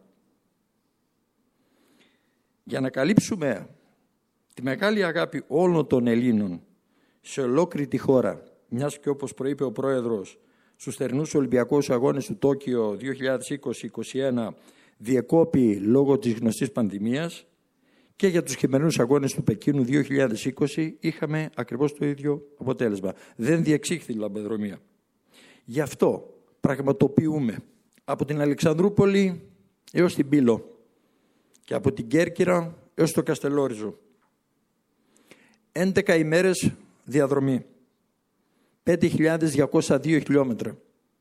Για να καλύψουμε τη μεγάλη αγάπη όλων των Ελλήνων σε ολόκληρη τη χώρα, μιας και όπως προείπε ο Πρόεδρος, στους θερινούς Ολυμπιακούς Αγώνες του Τόκιο 2020-2021 διεκόπη λόγω της γνωστής πανδημίας και για τους χειμερινούς αγώνες του Πεκίνου 2020 είχαμε ακριβώς το ίδιο αποτέλεσμα. Δεν διεξήχθη η λαμπαδρομία. Γι' αυτό πραγματοποιούμε από την Αλεξανδρούπολη έως την Πύλο και από την Κέρκυρα έως το Καστελόριζο. 11 ημέρες διαδρομή, 5.202 χιλιόμετρα,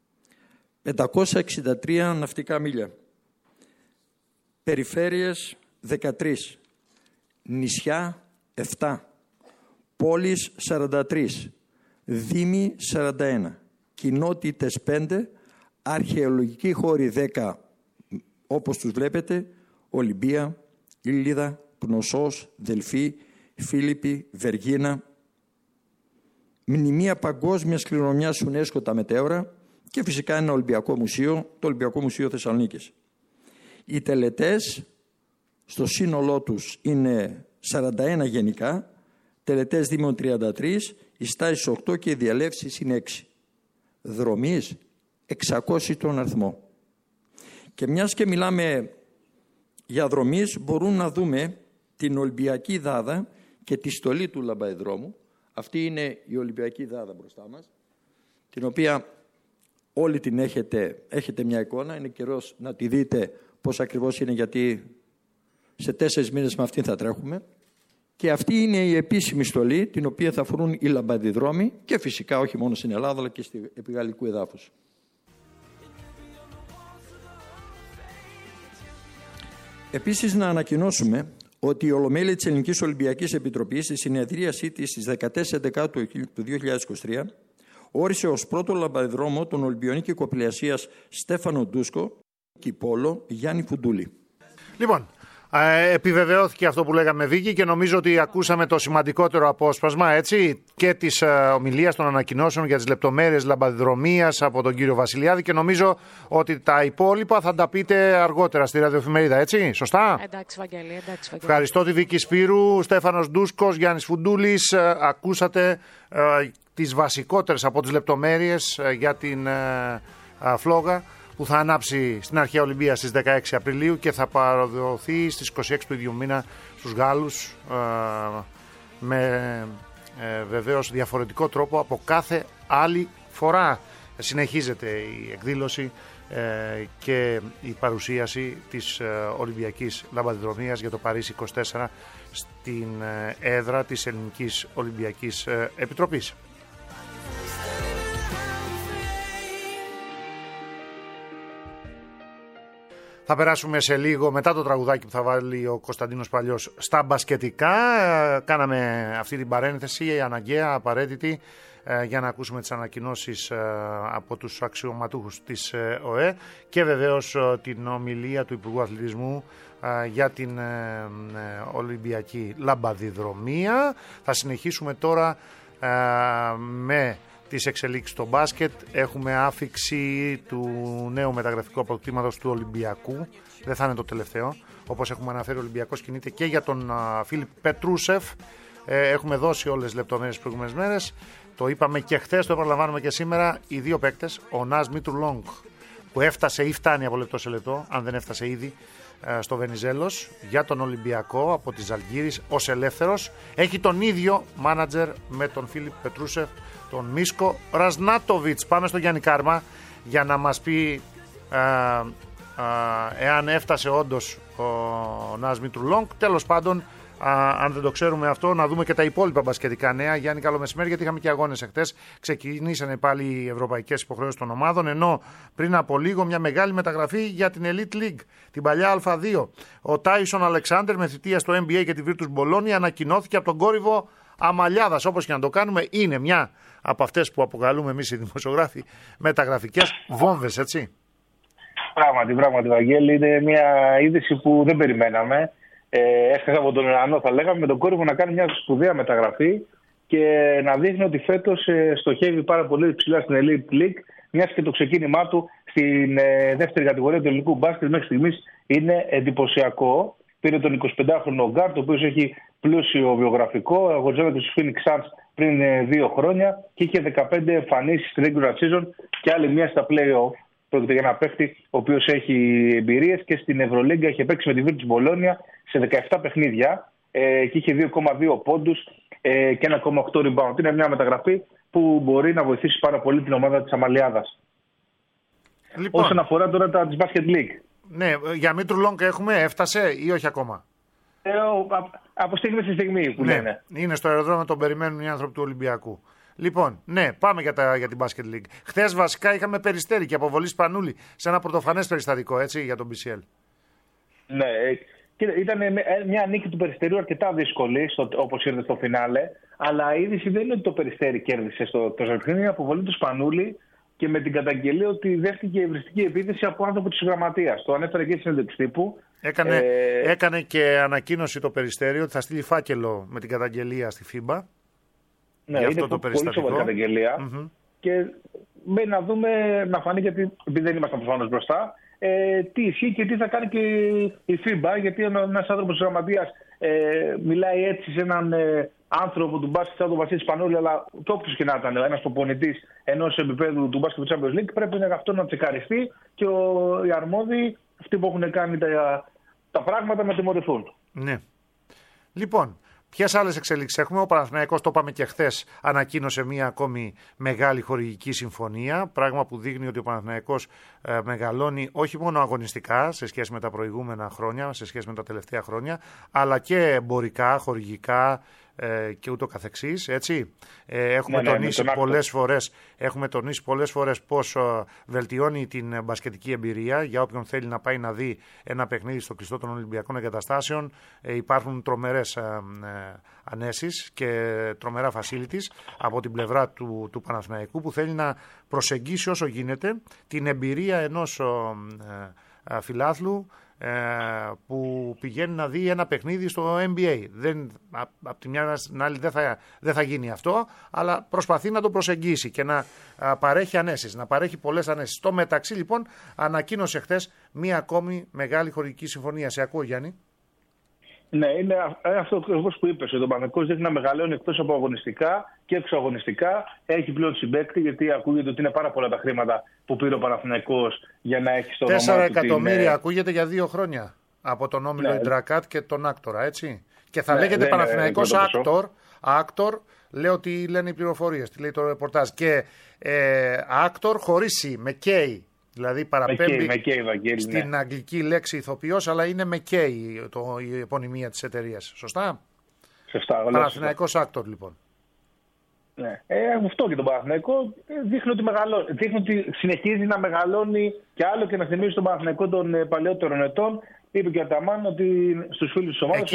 563 ναυτικά μίλια, περιφέρειες 13, νησιά 7, πόλεις 43, δήμοι 41, κοινότητες 5, αρχαιολογικοί χώροι 10, όπως τους βλέπετε, Ολυμπία, Ήλιδα, Κνωσός, Δελφή, Φίλιππη, Βεργίνα, μνημεία παγκόσμιας κληρονομιάς UNESCO τα μετέωρα και φυσικά ένα Ολυμπιακό Μουσείο, το Ολυμπιακό Μουσείο Θεσσαλονίκης. Οι τελετές στο σύνολό τους είναι 41 γενικά, τελετές δήμων 33, οι στάσεις 8 και οι διαλεύσεις είναι 6. Δρομείς 600 τον αριθμό. Και μιας και μιλάμε για δρομείς, μπορούμε να δούμε την Ολυμπιακή Δάδα και τη στολή του λαμπαδρόμου. Αυτή είναι η Ολυμπιακή Δάδα μπροστά μας, την οποία όλοι την έχετε μια εικόνα. Είναι καιρός να τη δείτε πώς ακριβώς είναι, γιατί σε 4 μήνες με αυτήν θα τρέχουμε. Και αυτή είναι η επίσημη στολή την οποία θα φορούν οι λαμπαδιδρόμοι και φυσικά όχι μόνο στην Ελλάδα αλλά και στη επιγαλλικού εδάφους. Επίσης να ανακοινώσουμε ότι η Ολομέλεια της Ελληνικής Ολυμπιακής Επιτροπής στη συνεδρίασή της στις 14 Δεκάτου του 2023 όρισε ως πρώτο λαμπαδιδρόμο τον Ολυμπιονίκη Κοπηλιασίας Στέφανο Ντούσκο και Πόλο Γιάννη Φουντούλη. Λοιπόν, επιβεβαιώθηκε αυτό που λέγαμε, Βίκη, και νομίζω ότι ακούσαμε το σημαντικότερο απόσπασμα, έτσι, και της ομιλίας των ανακοινώσεων για τις λεπτομέρειες λαμπαδιδρομίας από τον κύριο Βασιλιάδη, και νομίζω ότι τα υπόλοιπα θα τα πείτε αργότερα στη ραδιοεφημερίδα, έτσι, σωστά? Εντάξει, Βαγγέλη, Ευχαριστώ τη Βίκη Σπύρου, Στέφανος Ντούσκος, Γιάννης Φουντούλης. Ακούσατε τις βασικότερες από τις λεπτομέρειες για την φλόγα που θα ανάψει στην Αρχαία Ολυμπία στις 16 Απριλίου και θα παραδοθεί στις 26 του ίδιου μήνα στους Γάλλους με βεβαίως διαφορετικό τρόπο από κάθε άλλη φορά. Συνεχίζεται η εκδήλωση και η παρουσίαση της Ολυμπιακής Λαμπαδιδρομίας για το Παρίσι 24 στην έδρα της Ελληνικής Ολυμπιακής Επιτροπής. Θα περάσουμε σε λίγο, μετά το τραγουδάκι που θα βάλει ο Κωνσταντίνος Παλιός, στα μπασκετικά. Κάναμε αυτή την παρένθεση αναγκαία, απαραίτητη, για να ακούσουμε τις ανακοινώσεις από τους αξιωματούχους της ΟΕ και βεβαίως την ομιλία του Υπουργού Αθλητισμού για την Ολυμπιακή Λαμπαδιδρομία. Θα συνεχίσουμε τώρα με τις εξελίξεις στο μπάσκετ. Έχουμε άφιξη του νέου μεταγραφικού αποκτήματος του Ολυμπιακού. Δεν θα είναι το τελευταίο. Όπως έχουμε αναφέρει, ο Ολυμπιακός κινείται και για τον Φίλιπ Πετρούσεφ. Έχουμε δώσει όλες τις λεπτομέρειες τις προηγούμενες μέρες. Το είπαμε και χθες, το επαναλαμβάνουμε και σήμερα. Οι δύο παίκτες, ο Νας Μίτρου-Λόγκ, που έφτασε ή φτάνει από λεπτό σε λεπτό, αν δεν έφτασε ήδη, στο Βενιζέλος για τον Ολυμπιακό από τη Ζαλγκύρης ως ελεύθερος. Έχει τον ίδιο μάνατζερ με τον Φίλιπ Πετρούσεφ, τον Μίσκο Ρασνάτοβιτς. Πάμε στο Γιάννη Κάρμα για να μας πει εάν έφτασε όντως ο Νας Μίτρου-Λόγκ. Τέλος πάντων, αν δεν το ξέρουμε αυτό, να δούμε και τα υπόλοιπα μπασκετικά νέα. Γιάννη, καλό μεσημέρι, γιατί είχαμε και αγώνες εχθές. Ξεκινήσανε πάλι οι ευρωπαϊκές υποχρεώσεις των ομάδων, ενώ πριν από λίγο μια μεγάλη μεταγραφή για την Elite League, την παλιά Α2. Ο Τάισον Αλεξάντερ, με θητεία στο NBA και τη Virtus Bologna, ανακοινώθηκε από τον κόρυβο Αμαλιάδας. Όπως και να το κάνουμε, είναι μια από αυτές που αποκαλούμε εμείς οι δημοσιογράφοι μεταγραφικές βόμβες, έτσι. Πράγματι, Βαγγέλη, είναι μια είδηση που δεν περιμέναμε. Έφτασε από τον ουρανό, θα λέγαμε, με τον κόρυβο να κάνει μια σπουδαία μεταγραφή και να δείχνει ότι φέτος στοχεύει πάρα πολύ ψηλά στην Elite League, μιας και το ξεκίνημά του στην δεύτερη κατηγορία του ελληνικού μπάσκετ μέχρι στιγμής είναι εντυπωσιακό. Πήρε τον 25χρονο γκάρτ, ο οποίος έχει πλούσιο βιογραφικό, αγωνιζόταν στους Phoenix Suns πριν 2 χρόνια και είχε 15 εμφανίσεις στην regular season και άλλη μια στα play-off. Πρόκειται για ένα παίχτη ο οποίος έχει εμπειρίες και στην Ευρωλίγκα είχε παίξει με τη Virtus Bologna σε 17 παιχνίδια. και είχε 2,2 πόντους και 1,8 rebound. Είναι μια μεταγραφή που μπορεί να βοηθήσει πάρα πολύ την ομάδα της Αμαλιάδας. Λοιπόν, όσον αφορά τώρα της Basket League. Ναι, για Μήτρου Λόγκ έφτασε ή όχι ακόμα? Από στιγμή στη στιγμή που λένε. Είναι στο αεροδρόμιο, τον περιμένουν οι άνθρωποι του Ολυμπιακού. Λοιπόν, ναι, πάμε για την Basket League. Χθες βασικά είχαμε Περιστέρι και αποβολή Σπανούλη σε ένα πρωτοφανές περιστατικό, έτσι, για τον BCL. Ναι, ήταν μια νίκη του Περιστερίου αρκετά δύσκολη, όπως ήρθε στο φινάλε. Αλλά η είδηση δεν είναι ότι το Περιστέρι κέρδισε στο παιχνίδι, είναι η αποβολή του Σπανούλη και με την καταγγελία ότι δέχτηκε ευριστική επίθεση από άνθρωπο της γραμματείας. Το ανέφερε και η συνέντευξη τύπου. Έκανε και ανακοίνωση το Περιστέρι ότι θα στείλει φάκελο με την καταγγελία στη FIBA. Ναι, είναι πολύ σοβαρή καταγγελία. Και μένει να δούμε, να φανεί, γιατί επειδή δεν ήμασταν προφανώς μπροστά, τι ισχύει και τι θα κάνει και η FIBA. Γιατί ένας άνθρωπος της γραμματείας μιλάει έτσι σε έναν άνθρωπο του μπάσκετ σαν τον Βασίλη Σπανούλη, αλλά και όποιος και να ήταν ένας προπονητής ενός επίπεδου του μπάσκετ του Champions League, πρέπει αυτό να τσεκαριστεί και οι αρμόδιοι, αυτοί που έχουν κάνει τα πράγματα, να τιμωρηθούν. Ναι. Λοιπόν, ποιες άλλες εξελίξεις έχουμε? Ο Παναθηναϊκός, το είπαμε και χθες, ανακοίνωσε μία ακόμη μεγάλη χορηγική συμφωνία. Πράγμα που δείχνει ότι ο Παναθηναϊκός μεγαλώνει όχι μόνο αγωνιστικά σε σχέση με τα προηγούμενα χρόνια, σε σχέση με τα τελευταία χρόνια, αλλά και εμπορικά, χορηγικά και ούτω καθεξής, έτσι. Έχουμε τονίσει πολλές φορές πώς βελτιώνει την μπασκετική εμπειρία για όποιον θέλει να πάει να δει ένα παιχνίδι στο κλειστό των Ολυμπιακών Εγκαταστάσεων. Υπάρχουν τρομερές ανέσεις και τρομερά facilities από την πλευρά του Παναθηναϊκού, που θέλει να προσεγγίσει όσο γίνεται την εμπειρία ενός φιλάθλου που πηγαίνει να δει ένα παιχνίδι στο NBA. Από τη μια στην άλλη δεν θα γίνει αυτό, αλλά προσπαθεί να το προσεγγίσει και να παρέχει ανέσεις, να παρέχει πολλές ανέσεις. Στο μεταξύ, λοιπόν, ανακοίνωσε χθες μία ακόμη μεγάλη χορηγική συμφωνία. Σε ακούω, Γιάννη. Ναι, είναι αυτό ακριβώς που είπες. Ο Παναθηναϊκός δείχνει να μεγαλώνει εκτός από αγωνιστικά και εξωαγωνιστικά. Έχει πλέον συμπαίκτη, γιατί ακούγεται ότι είναι πάρα πολλά τα χρήματα που πήρε ο Παναθηναϊκός για να έχει στο όνομα του 4 εκατομμύρια ακούγεται για 2 χρόνια από τον Όμιλο Ιντρακάτ και τον Άκτορα, έτσι. Και θα λέγεται Παναθηναϊκός Άκτορ, λέω τι λένε οι πληροφορίες, τι λέει το ρεπορτάζ. Και Άκτορ χωρίς C, με K. Δηλαδή παραπέμπει στην αγγλική λέξη ηθοποιός, αλλά είναι με K η επωνυμία της εταιρείας. Σωστά? Σωστά. Παναθηναϊκός Άκτορ, λοιπόν. Ναι. Αυτό και τον Παναθηναϊκό δείχνει ότι συνεχίζει να μεγαλώνει και άλλο, και να θυμίζει τον Παναθηναϊκό των παλαιότερων ετών. Είπε και ο Αταμάν ότι στους φίλους της ομάδας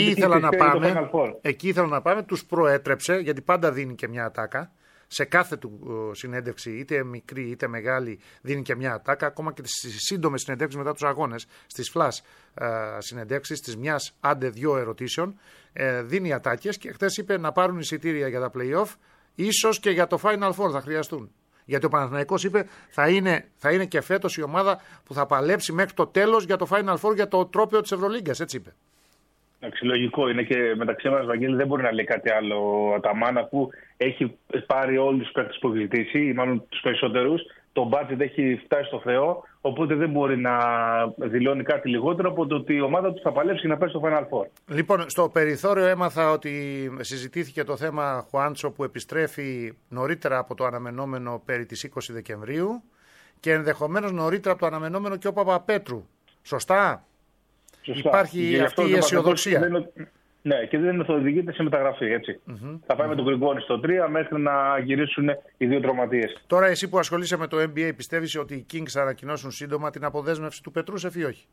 εκεί ήθελα να πάμε, τους προέτρεψε, γιατί πάντα δίνει και μια ατάκα. Σε κάθε του συνέντευξη, είτε μικρή είτε μεγάλη, δίνει και μια ατάκα. Ακόμα και στις σύντομες συνεντεύξεις μετά τους αγώνες, στις flash συνεντεύξεις, στις μιας άντε 2 ερωτήσεων, δίνει ατάκες. Και χθες είπε να πάρουν εισιτήρια για τα play-off, ίσως και για το Final Four θα χρειαστούν. Γιατί ο Παναθηναϊκός είπε θα είναι και φέτος η ομάδα που θα παλέψει μέχρι το τέλος για το Final Four, για το τρόπαιο της Ευρωλίγκας, έτσι είπε. Λογικό είναι, και μεταξύ μας, Βαγγέλη, δεν μπορεί να λέει κάτι άλλο ο Αταμάν, αφού έχει πάρει όλους τους παίκτες που έχει ζητήσει, ή μάλλον τους περισσότερους. Το budget έχει φτάσει στο Θεό, οπότε δεν μπορεί να δηλώνει κάτι λιγότερο από το ότι η ομάδα του θα παλέψει και να πέσει στο Final Four. Λοιπόν, στο περιθώριο έμαθα ότι συζητήθηκε το θέμα Χουάντσο, που επιστρέφει νωρίτερα από το αναμενόμενο περί τις 20 Δεκεμβρίου και ενδεχομένως νωρίτερα από το αναμενόμενο και ο Παπαπέτρου. Σωστά? Υπάρχει αυτή η αισιοδοξία. Ναι, και δεν θα οδηγείται σε μεταγραφή, έτσι. Θα πάει με τον Γκριγκόνη στο 3 μέχρι να γυρίσουν οι 2 τραυματίες. Τώρα, εσύ που ασχολείσαι με το NBA, πιστεύεις ότι οι Kings θα ανακοινώσουν σύντομα την αποδέσμευση του Πετρούσεφ ή όχι?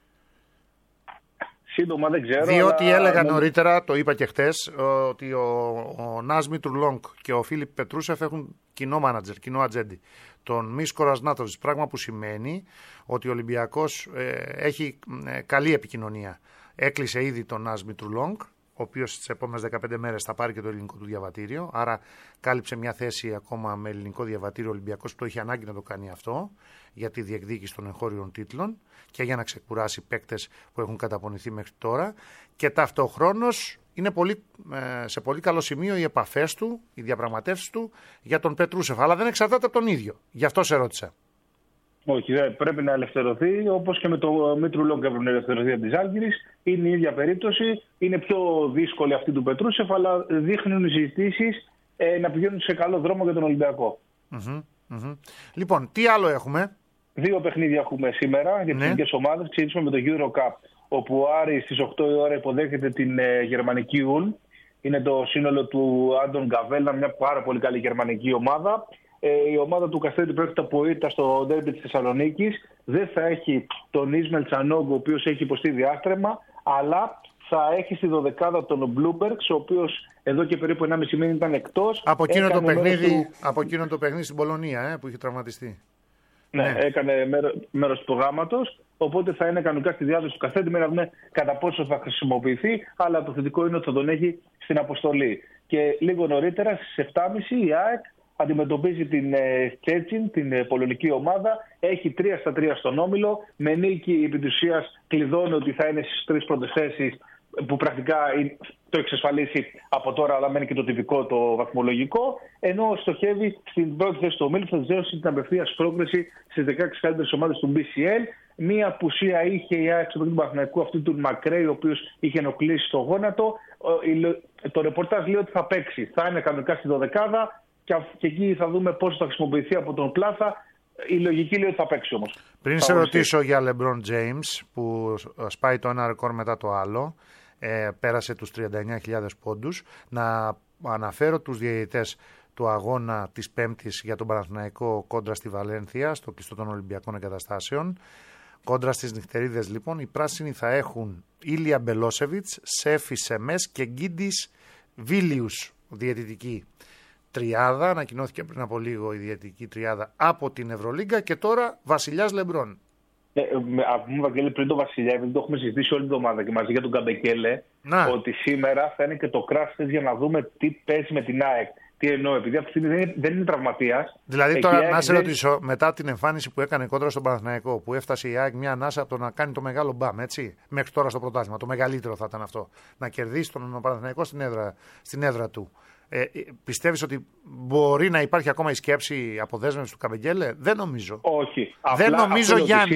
Σύντομα δεν ξέρω. Διότι έλεγα νωρίτερα, το είπα και χτες, ότι ο Νας Μητρουλόγκ και ο Φίλιπ Πετρούσεφ έχουν κοινό μάνατζερ, κοινό ατζέντη, τον Μίσκορας Νάτοβιτς, πράγμα που σημαίνει ότι ο Ολυμπιακός έχει καλή επικοινωνία. Έκλεισε ήδη τον Νας Μητρουλόγκ, ο οποίος στις επόμενες 15 μέρες θα πάρει και το ελληνικό του διαβατήριο, άρα κάλυψε μια θέση ακόμα με ελληνικό διαβατήριο ο Ολυμπιακός, που το είχε ανάγκη να το κάνει αυτό για τη διεκδίκηση των εγχώριων τίτλων και για να ξεκουράσει παίκτες που έχουν καταπονηθεί μέχρι τώρα, και ταυτοχρόνως είναι σε πολύ καλό σημείο οι επαφές του, οι διαπραγματεύσεις του για τον Πετρούσεφ, αλλά δεν εξαρτάται από τον ίδιο. Γι' αυτό σε ρώτησα. Όχι, πρέπει να ελευθερωθεί, όπως και με το Μήτρου έπρεπε να ελευθερωθεί από τη Ζάλγκιρις. Είναι η ίδια περίπτωση. Είναι πιο δύσκολη αυτή του Πετρούσεφ, αλλά δείχνουν οι συζητήσεις να πηγαίνουν σε καλό δρόμο για τον Ολυμπιακό. Λοιπόν, τι άλλο έχουμε? 2 παιχνίδια έχουμε σήμερα για τις εθνικές ομάδες. Ξεκινήσουμε με το EuroCup, όπου ο Άρης στις 8 η ώρα υποδέχεται την γερμανική Ulm. Είναι το σύνολο του Άντων Γκαβέλα, μια πάρα πολύ καλή γερμανική ομάδα. Η ομάδα του Καστέλη πρόκειται από ήττα στο ντέρμπι της Θεσσαλονίκης. Δεν θα έχει τον Ισμαήλ Τσανόγκο, ο οποίος έχει υποστεί διάστρεμα, αλλά θα έχει στη δωδεκάδα τον Μπλούμπεργκς, ο οποίος εδώ και περίπου 1,5 μήνα ήταν εκτός. Από εκείνο το παιχνίδι στην Πολωνία που είχε τραυματιστεί. Ναι, έκανε μέρος του προγράμματος. Οπότε θα είναι κανονικά στη διάδοση του Καστέλη. Να δούμε κατά πόσο θα χρησιμοποιηθεί. Αλλά το θετικό είναι ότι θα τον έχει στην αποστολή. Και λίγο νωρίτερα στις 7.30 η ΑΕΚ αντιμετωπίζει την Τσέτσιν, την πολωνική ομάδα. Έχει 3-3 στον όμιλο. Με νίκη επί της ουσίας κλειδώνει ότι θα είναι στις 3 πρώτες θέσεις, που πρακτικά το εξασφαλίσει από τώρα, αλλά μένει και το τυπικό, το βαθμολογικό. Ενώ στοχεύει στην πρώτη θέση του ομίλου, θα της δώσει την απευθείας πρόκριση στις 16 καλύτερες ομάδες του BCL. Μία απουσία είχε η ΑΕΚ στο παιχνίδι του Παναθηναϊκού, αυτή του Μακρέι, ο οποίος είχε ενοχλήσει στο γόνατο. Το ρεπορτάζ λέει ότι θα παίξει. Θα είναι κανονικά στη δωδεκάδα και εκεί θα δούμε πώς θα χρησιμοποιηθεί από τον Πλάθα. Η λογική λέει ότι θα παίξει όμως. Πριν σε ρωτήσω για LeBron James, που σπάει το ένα ρεκόρ μετά το άλλο, πέρασε τους 39.000 πόντους, να αναφέρω τους διαιτητές του αγώνα της Πέμπτης για τον Παναθηναϊκό κόντρα στη Βαλένθια, στο κλειστό των Ολυμπιακών Εγκαταστάσεων. Κόντρα στις νυχτερίδες λοιπόν, οι πράσινοι θα έχουν Ήλια Μπελόσεβιτς, Σέφη Σεμές και Γκίντις Βίλιους διαιτητική τριάδα. Ανακοινώθηκε πριν από λίγο η διαιτητική τριάδα από την Ευρωλίγκα και τώρα Βασιλιάς Λεμπρόν. Πούμε, Βαγγέλη, πριν το Βασιλιά, επειδή το έχουμε συζητήσει όλη την εβδομάδα και μαζί για τον Καμπεκέλε, ότι σήμερα θα είναι και το crash test για να δούμε τι παίζει με την ΑΕΚ. Τι εννοώ, επειδή αυτή τη στιγμή δεν είναι τραυματίας. Δηλαδή, τώρα να σε ρωτήσω, μετά την εμφάνιση που έκανε κόντρα στον Παναθηναϊκό, που έφτασε η ΑΕΚ μια ανάσα από το να κάνει το μεγάλο μπαμ, έτσι, μέχρι τώρα στο πρωτάθλημα, το μεγαλύτερο θα ήταν αυτό, να κερδίσει τον Παναθηναϊκό στην έδρα του. Πιστεύεις ότι μπορεί να υπάρχει ακόμα η σκέψη αποδέσμευση του Καμπεγγέλε? Δεν νομίζω. Όχι. Δεν νομίζω, Γιάννη.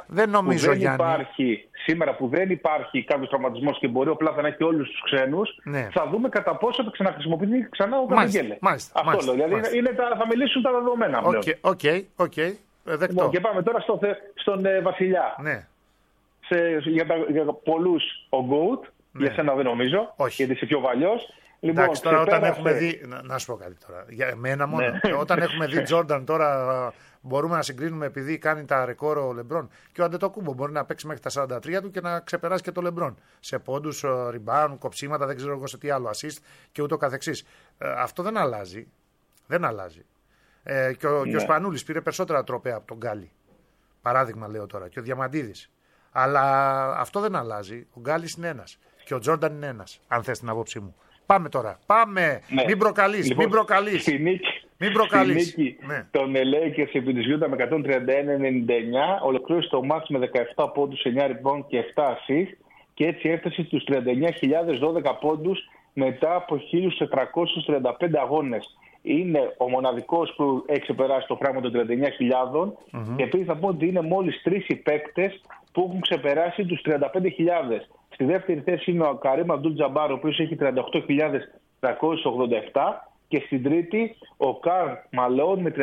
Σήμερα που δεν υπάρχει κάποιος τραυματισμός και μπορεί ο Πλάθα να έχει όλους τους ξένους, θα δούμε κατά πόσο θα ξαναχρησιμοποιηθεί ξανά ο Καμπεγγέλε. Αυτό λέω. Δηλαδή θα μιλήσουν τα δεδομένα. Οκ. Δεκτό. Και πάμε τώρα στον Βασιλιά. Ναι. Για πολλούς ο GOAT, για σένα δεν νομίζω, γιατί είσαι πιο βαλιός. Λοιπόν, εντάξει, τώρα όταν έχουμε δει. Να σου πω κάτι τώρα. Για εμένα μόνο. Όταν έχουμε δει Τζόρνταν τώρα, μπορούμε να συγκρίνουμε, επειδή κάνει τα ρεκόρ ο Λεμπρόν. Και ο Αντετοκούμπο μπορεί να παίξει μέχρι τα 43 του και να ξεπεράσει και το Λεμπρόν. Σε πόντους, rebound, κοψίματα, δεν ξέρω εγώ σε τι άλλο, assist και ούτω καθεξής. Αυτό δεν αλλάζει. Δεν αλλάζει. Και ο Σπανούλης πήρε περισσότερα τροπέα από τον Γκάλι. Παράδειγμα λέω τώρα. Και ο Διαμαντίδης. Αλλά αυτό δεν αλλάζει. Ο Γκάλης είναι ένας. Και ο Τζόρνταν είναι ένας. Αν θες την άποψή μου. Πάμε τώρα. Πάμε. Ναι. Μην προκαλείς. Λοιπόν, μην προκαλείς. Μην προκαλείς. Στη νίκη των Lakers επί της Utah με 131-99 ολοκλήρωσε το μάτς με 17 πόντους, 9 rebound και 7 assist και έτσι έφτασε στους 39.012 πόντους μετά από 1.435 αγώνες. Είναι ο μοναδικός που έχει ξεπεράσει το πράγμα των 39.000 και επίσης θα πω ότι είναι μόλις 3 οι παίκτες που έχουν ξεπεράσει τους 35.000. Στη δεύτερη θέση είναι ο Καρίμ Αμπτούλ Τζαμπάρ, ο οποίος έχει 38.387 και στην τρίτη ο Καρλ Μαλόν με 36.928.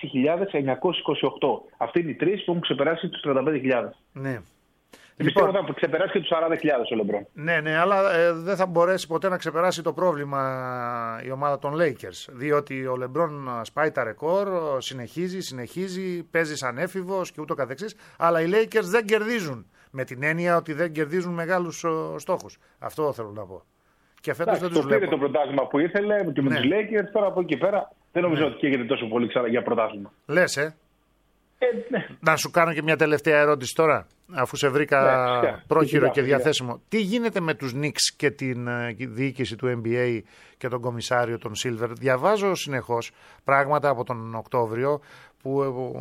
Αυτοί είναι οι τρεις που έχουν ξεπεράσει τους 35.000. Ναι. Πιστεύω ότι θα ξεπεράσει και τους 40.000 ο Λεμπρόν. Ναι, αλλά δεν θα μπορέσει ποτέ να ξεπεράσει το πρόβλημα η ομάδα των Lakers. Διότι ο Λεμπρόν σπάει τα ρεκόρ, συνεχίζει, παίζει σαν έφηβος και ούτω καθεξής. Αλλά οι Lakers δεν κερδίζουν. Με την έννοια ότι δεν κερδίζουν μεγάλους στόχους. Αυτό θέλω να πω. Και φέτος δεν τους βλέπω. Πήρε το πρωτάθλημα που ήθελε και με τους Lakers, τώρα από εκεί πέρα δεν νομίζω ότι καίγεται τόσο πολύ για πρωτάθλημα. Λες, ναι. Να σου κάνω και μια τελευταία ερώτηση τώρα, αφού σε βρήκα πρόχειρο και διαθέσιμο. Τι γίνεται με τους Knicks και την διοίκηση του NBA και τον κομισάριο τον Silver? Διαβάζω συνεχώς πράγματα από τον Οκτώβριο που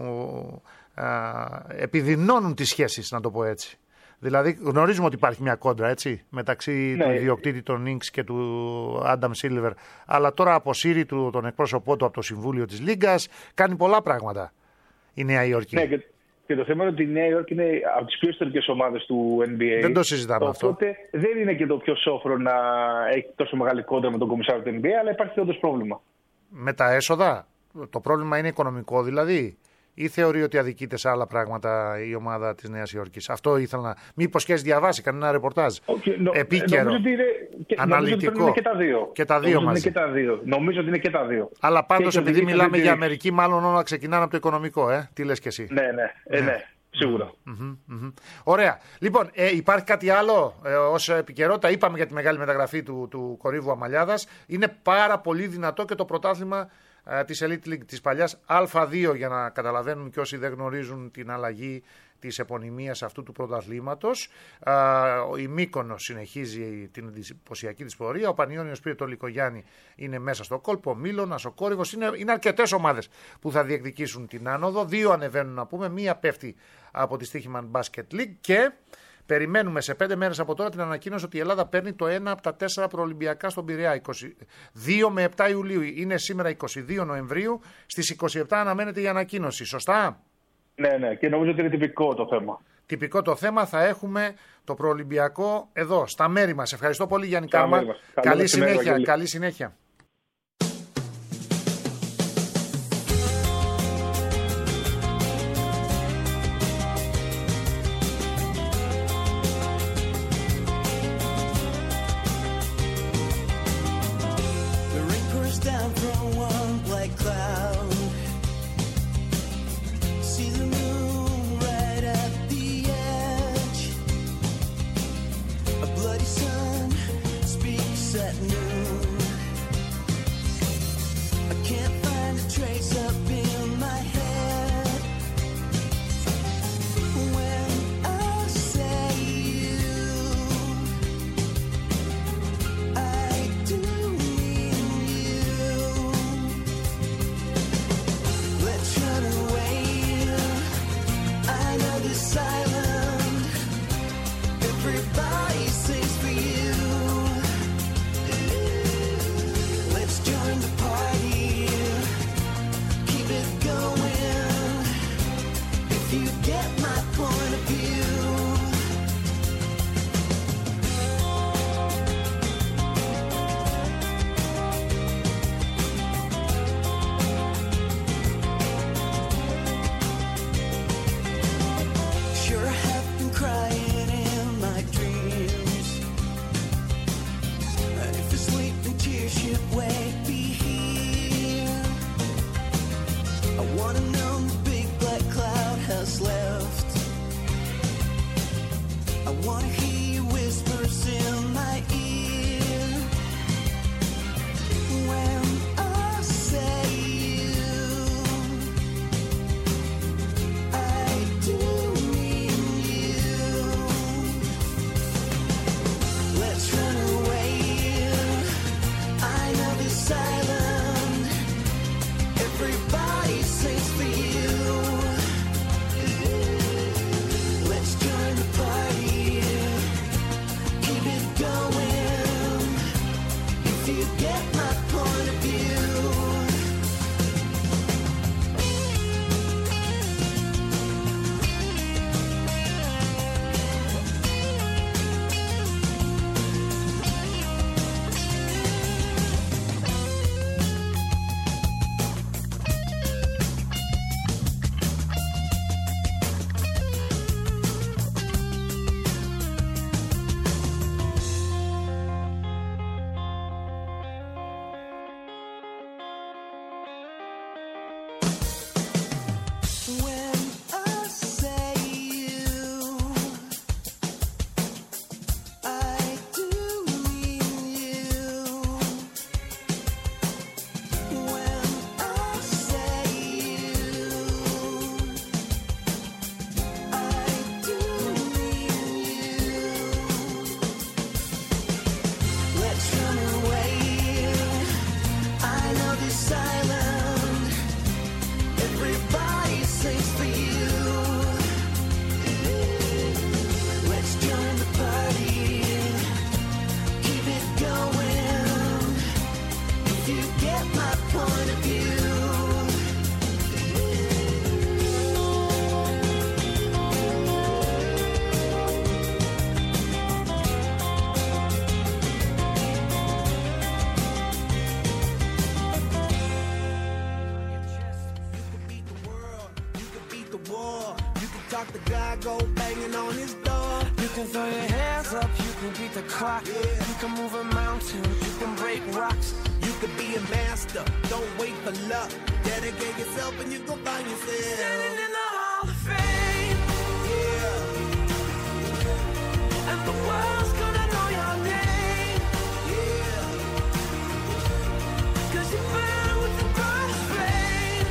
επιδεινώνουν τις σχέσεις, να το πω έτσι. Δηλαδή γνωρίζουμε ότι υπάρχει μια κόντρα, έτσι, μεταξύ του ιδιοκτήτη των Knicks και του Adam Silver, αλλά τώρα αποσύρει τον εκπρόσωπό του από το Συμβούλιο της Λίγκας, κάνει πολλά πράγματα η Νέα Υόρκη. Ναι, Και το θέμα είναι ότι η Νέα Υόρκη είναι από τις πιο ιστορικές ομάδες του NBA. Δεν το συζητάμε αυτό. Οπότε δεν είναι και το πιο σόφρο να έχει τόσο μεγάλη κόντρα με τον κομισάριο του NBA, αλλά υπάρχει όντως πρόβλημα. Με τα έσοδα, το πρόβλημα είναι οικονομικό δηλαδή, ή θεωρεί ότι αδικείται σε άλλα πράγματα η ομάδα της Νέας Υόρκης? Αυτό ήθελα να. Μήπως και έχει διαβάσει κανένα ρεπορτάζ επίκαιρο, αναλυτικό? Νομίζω ότι είναι και τα δύο. Και τα δύο μαζί. Νομίζω ότι είναι και τα δύο. Αλλά πάντως επειδή μιλάμε για Αμερική, μάλλον όλα ξεκινάνε από το οικονομικό, τι λες και εσύ? Ναι, σίγουρα. Ωραία. Λοιπόν, υπάρχει κάτι άλλο ως επικαιρότητα? Είπαμε για τη μεγάλη μεταγραφή του Κορύβου Αμαλιάδας. Είναι πάρα πολύ δυνατό και το πρωτάθλημα της Elite League της παλιάς Α2, για να καταλαβαίνουν και όσοι δεν γνωρίζουν την αλλαγή της επωνυμίας αυτού του πρωταθλήματος. Η Μύκονος συνεχίζει την εντυπωσιακή της πορεία. Ο Πανιώνιος πήρε το Λυκογιάννη, είναι μέσα στο κόλπο. Ο Μίλωνας, ο Κόρυβος. Είναι αρκετές ομάδες που θα διεκδικήσουν την άνοδο. 2 ανεβαίνουν να πούμε. 1 πέφτει από τη Στίχημαν Basket League και περιμένουμε σε 5 μέρες από τώρα την ανακοίνωση ότι η Ελλάδα παίρνει το 1 από τα 4 προολυμπιακά στον Πειραιά. 22 με 7 Ιουλίου. Είναι σήμερα 22 Νοεμβρίου. Στις 27 αναμένεται η ανακοίνωση. Σωστά? Ναι, και νομίζω ότι είναι τυπικό το θέμα. Τυπικό το θέμα, θα έχουμε το προολυμπιακό εδώ, στα μέρη μας. Ευχαριστώ πολύ, Γιάννη Κάρμα. Καλή συνέχεια. o'clock, the guy go banging on his door. You can throw your hands up, you can beat the clock. You can move a mountain, you can break rocks. You could be a master, don't wait for luck. Dedicate yourself and you go find yourself standing in the Hall of Fame. Yeah. And the world's gonna know your name. Yeah. 'Cause you burn with the cross flame.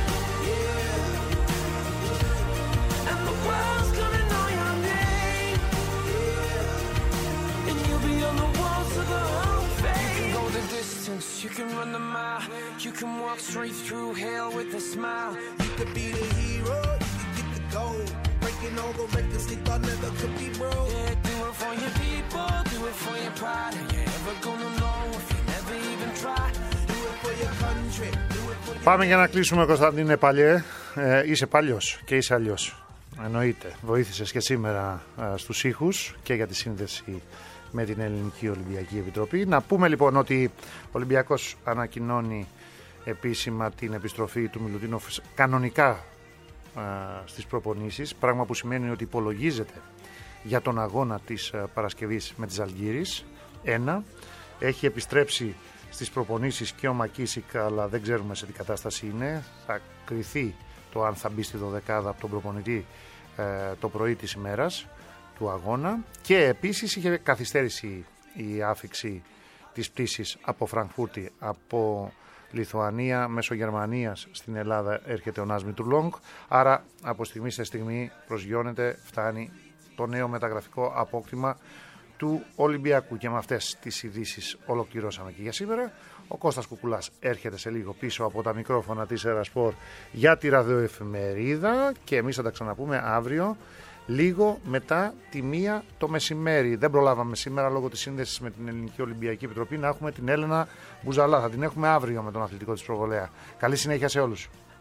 Yeah. And the world's gonna know your name. Yeah. And you'll be on the walls of the Hall of Fame. You can go the distance, you can run the mile. You can walk straight through hell with a smile. You could be the hero, you could get the gold. Breaking all the records they thought never could be broke. Yeah, do it for your people, do it for your pride. And you're ever gonna know if you never even try. Do it for your country, do it for your... Πάμε για να κλείσουμε, Κωνσταντίνε Παλιέ. Είσαι παλιός και είσαι αλλιώς. Εννοείται. Βοήθησες και σήμερα στους ήχους και για τη σύνδεση με την Ελληνική Ολυμπιακή Επιτροπή. Να πούμε λοιπόν ότι ο Ολυμπιακός ανακοινώνει επίσημα την επιστροφή του Μιλουτίνοφ κανονικά στις προπονήσεις, πράγμα που σημαίνει ότι υπολογίζεται για τον αγώνα της Παρασκευής με τις Ζαλγκίρις. Έχει επιστρέψει στις προπονήσεις και ο Μακίσικ, αλλά δεν ξέρουμε σε τι κατάσταση είναι. Θα κριθεί το αν θα μπει στη δωδεκάδα από τον προπονητή το πρωί της ημέρας του αγώνα. Και επίσης είχε καθυστέρηση η άφιξη της πτήσης από Φραγκφούρτη, από Λιθουανία μέσω Γερμανίας στην Ελλάδα έρχεται ο Νάσμι Τουρλόγκ. Άρα από στιγμή σε στιγμή προσγειώνεται, φτάνει το νέο μεταγραφικό απόκτημα του Ολυμπιακού. Και με αυτές τις ειδήσεις ολοκληρώσαμε και για σήμερα. Ο Κώστας Κουκουλάς έρχεται σε λίγο πίσω από τα μικρόφωνα της Ερασπορ για τη ραδιοεφημερίδα και εμείς θα τα ξαναπούμε αύριο λίγο μετά τη 1 το μεσημέρι. Δεν προλάβαμε σήμερα λόγω της σύνδεσης με την Ελληνική Ολυμπιακή Επιτροπή να έχουμε την Έλενα Μπουζαλά. Θα την έχουμε αύριο με τον αθλητικό της προβολέα. Καλή συνέχεια σε όλους.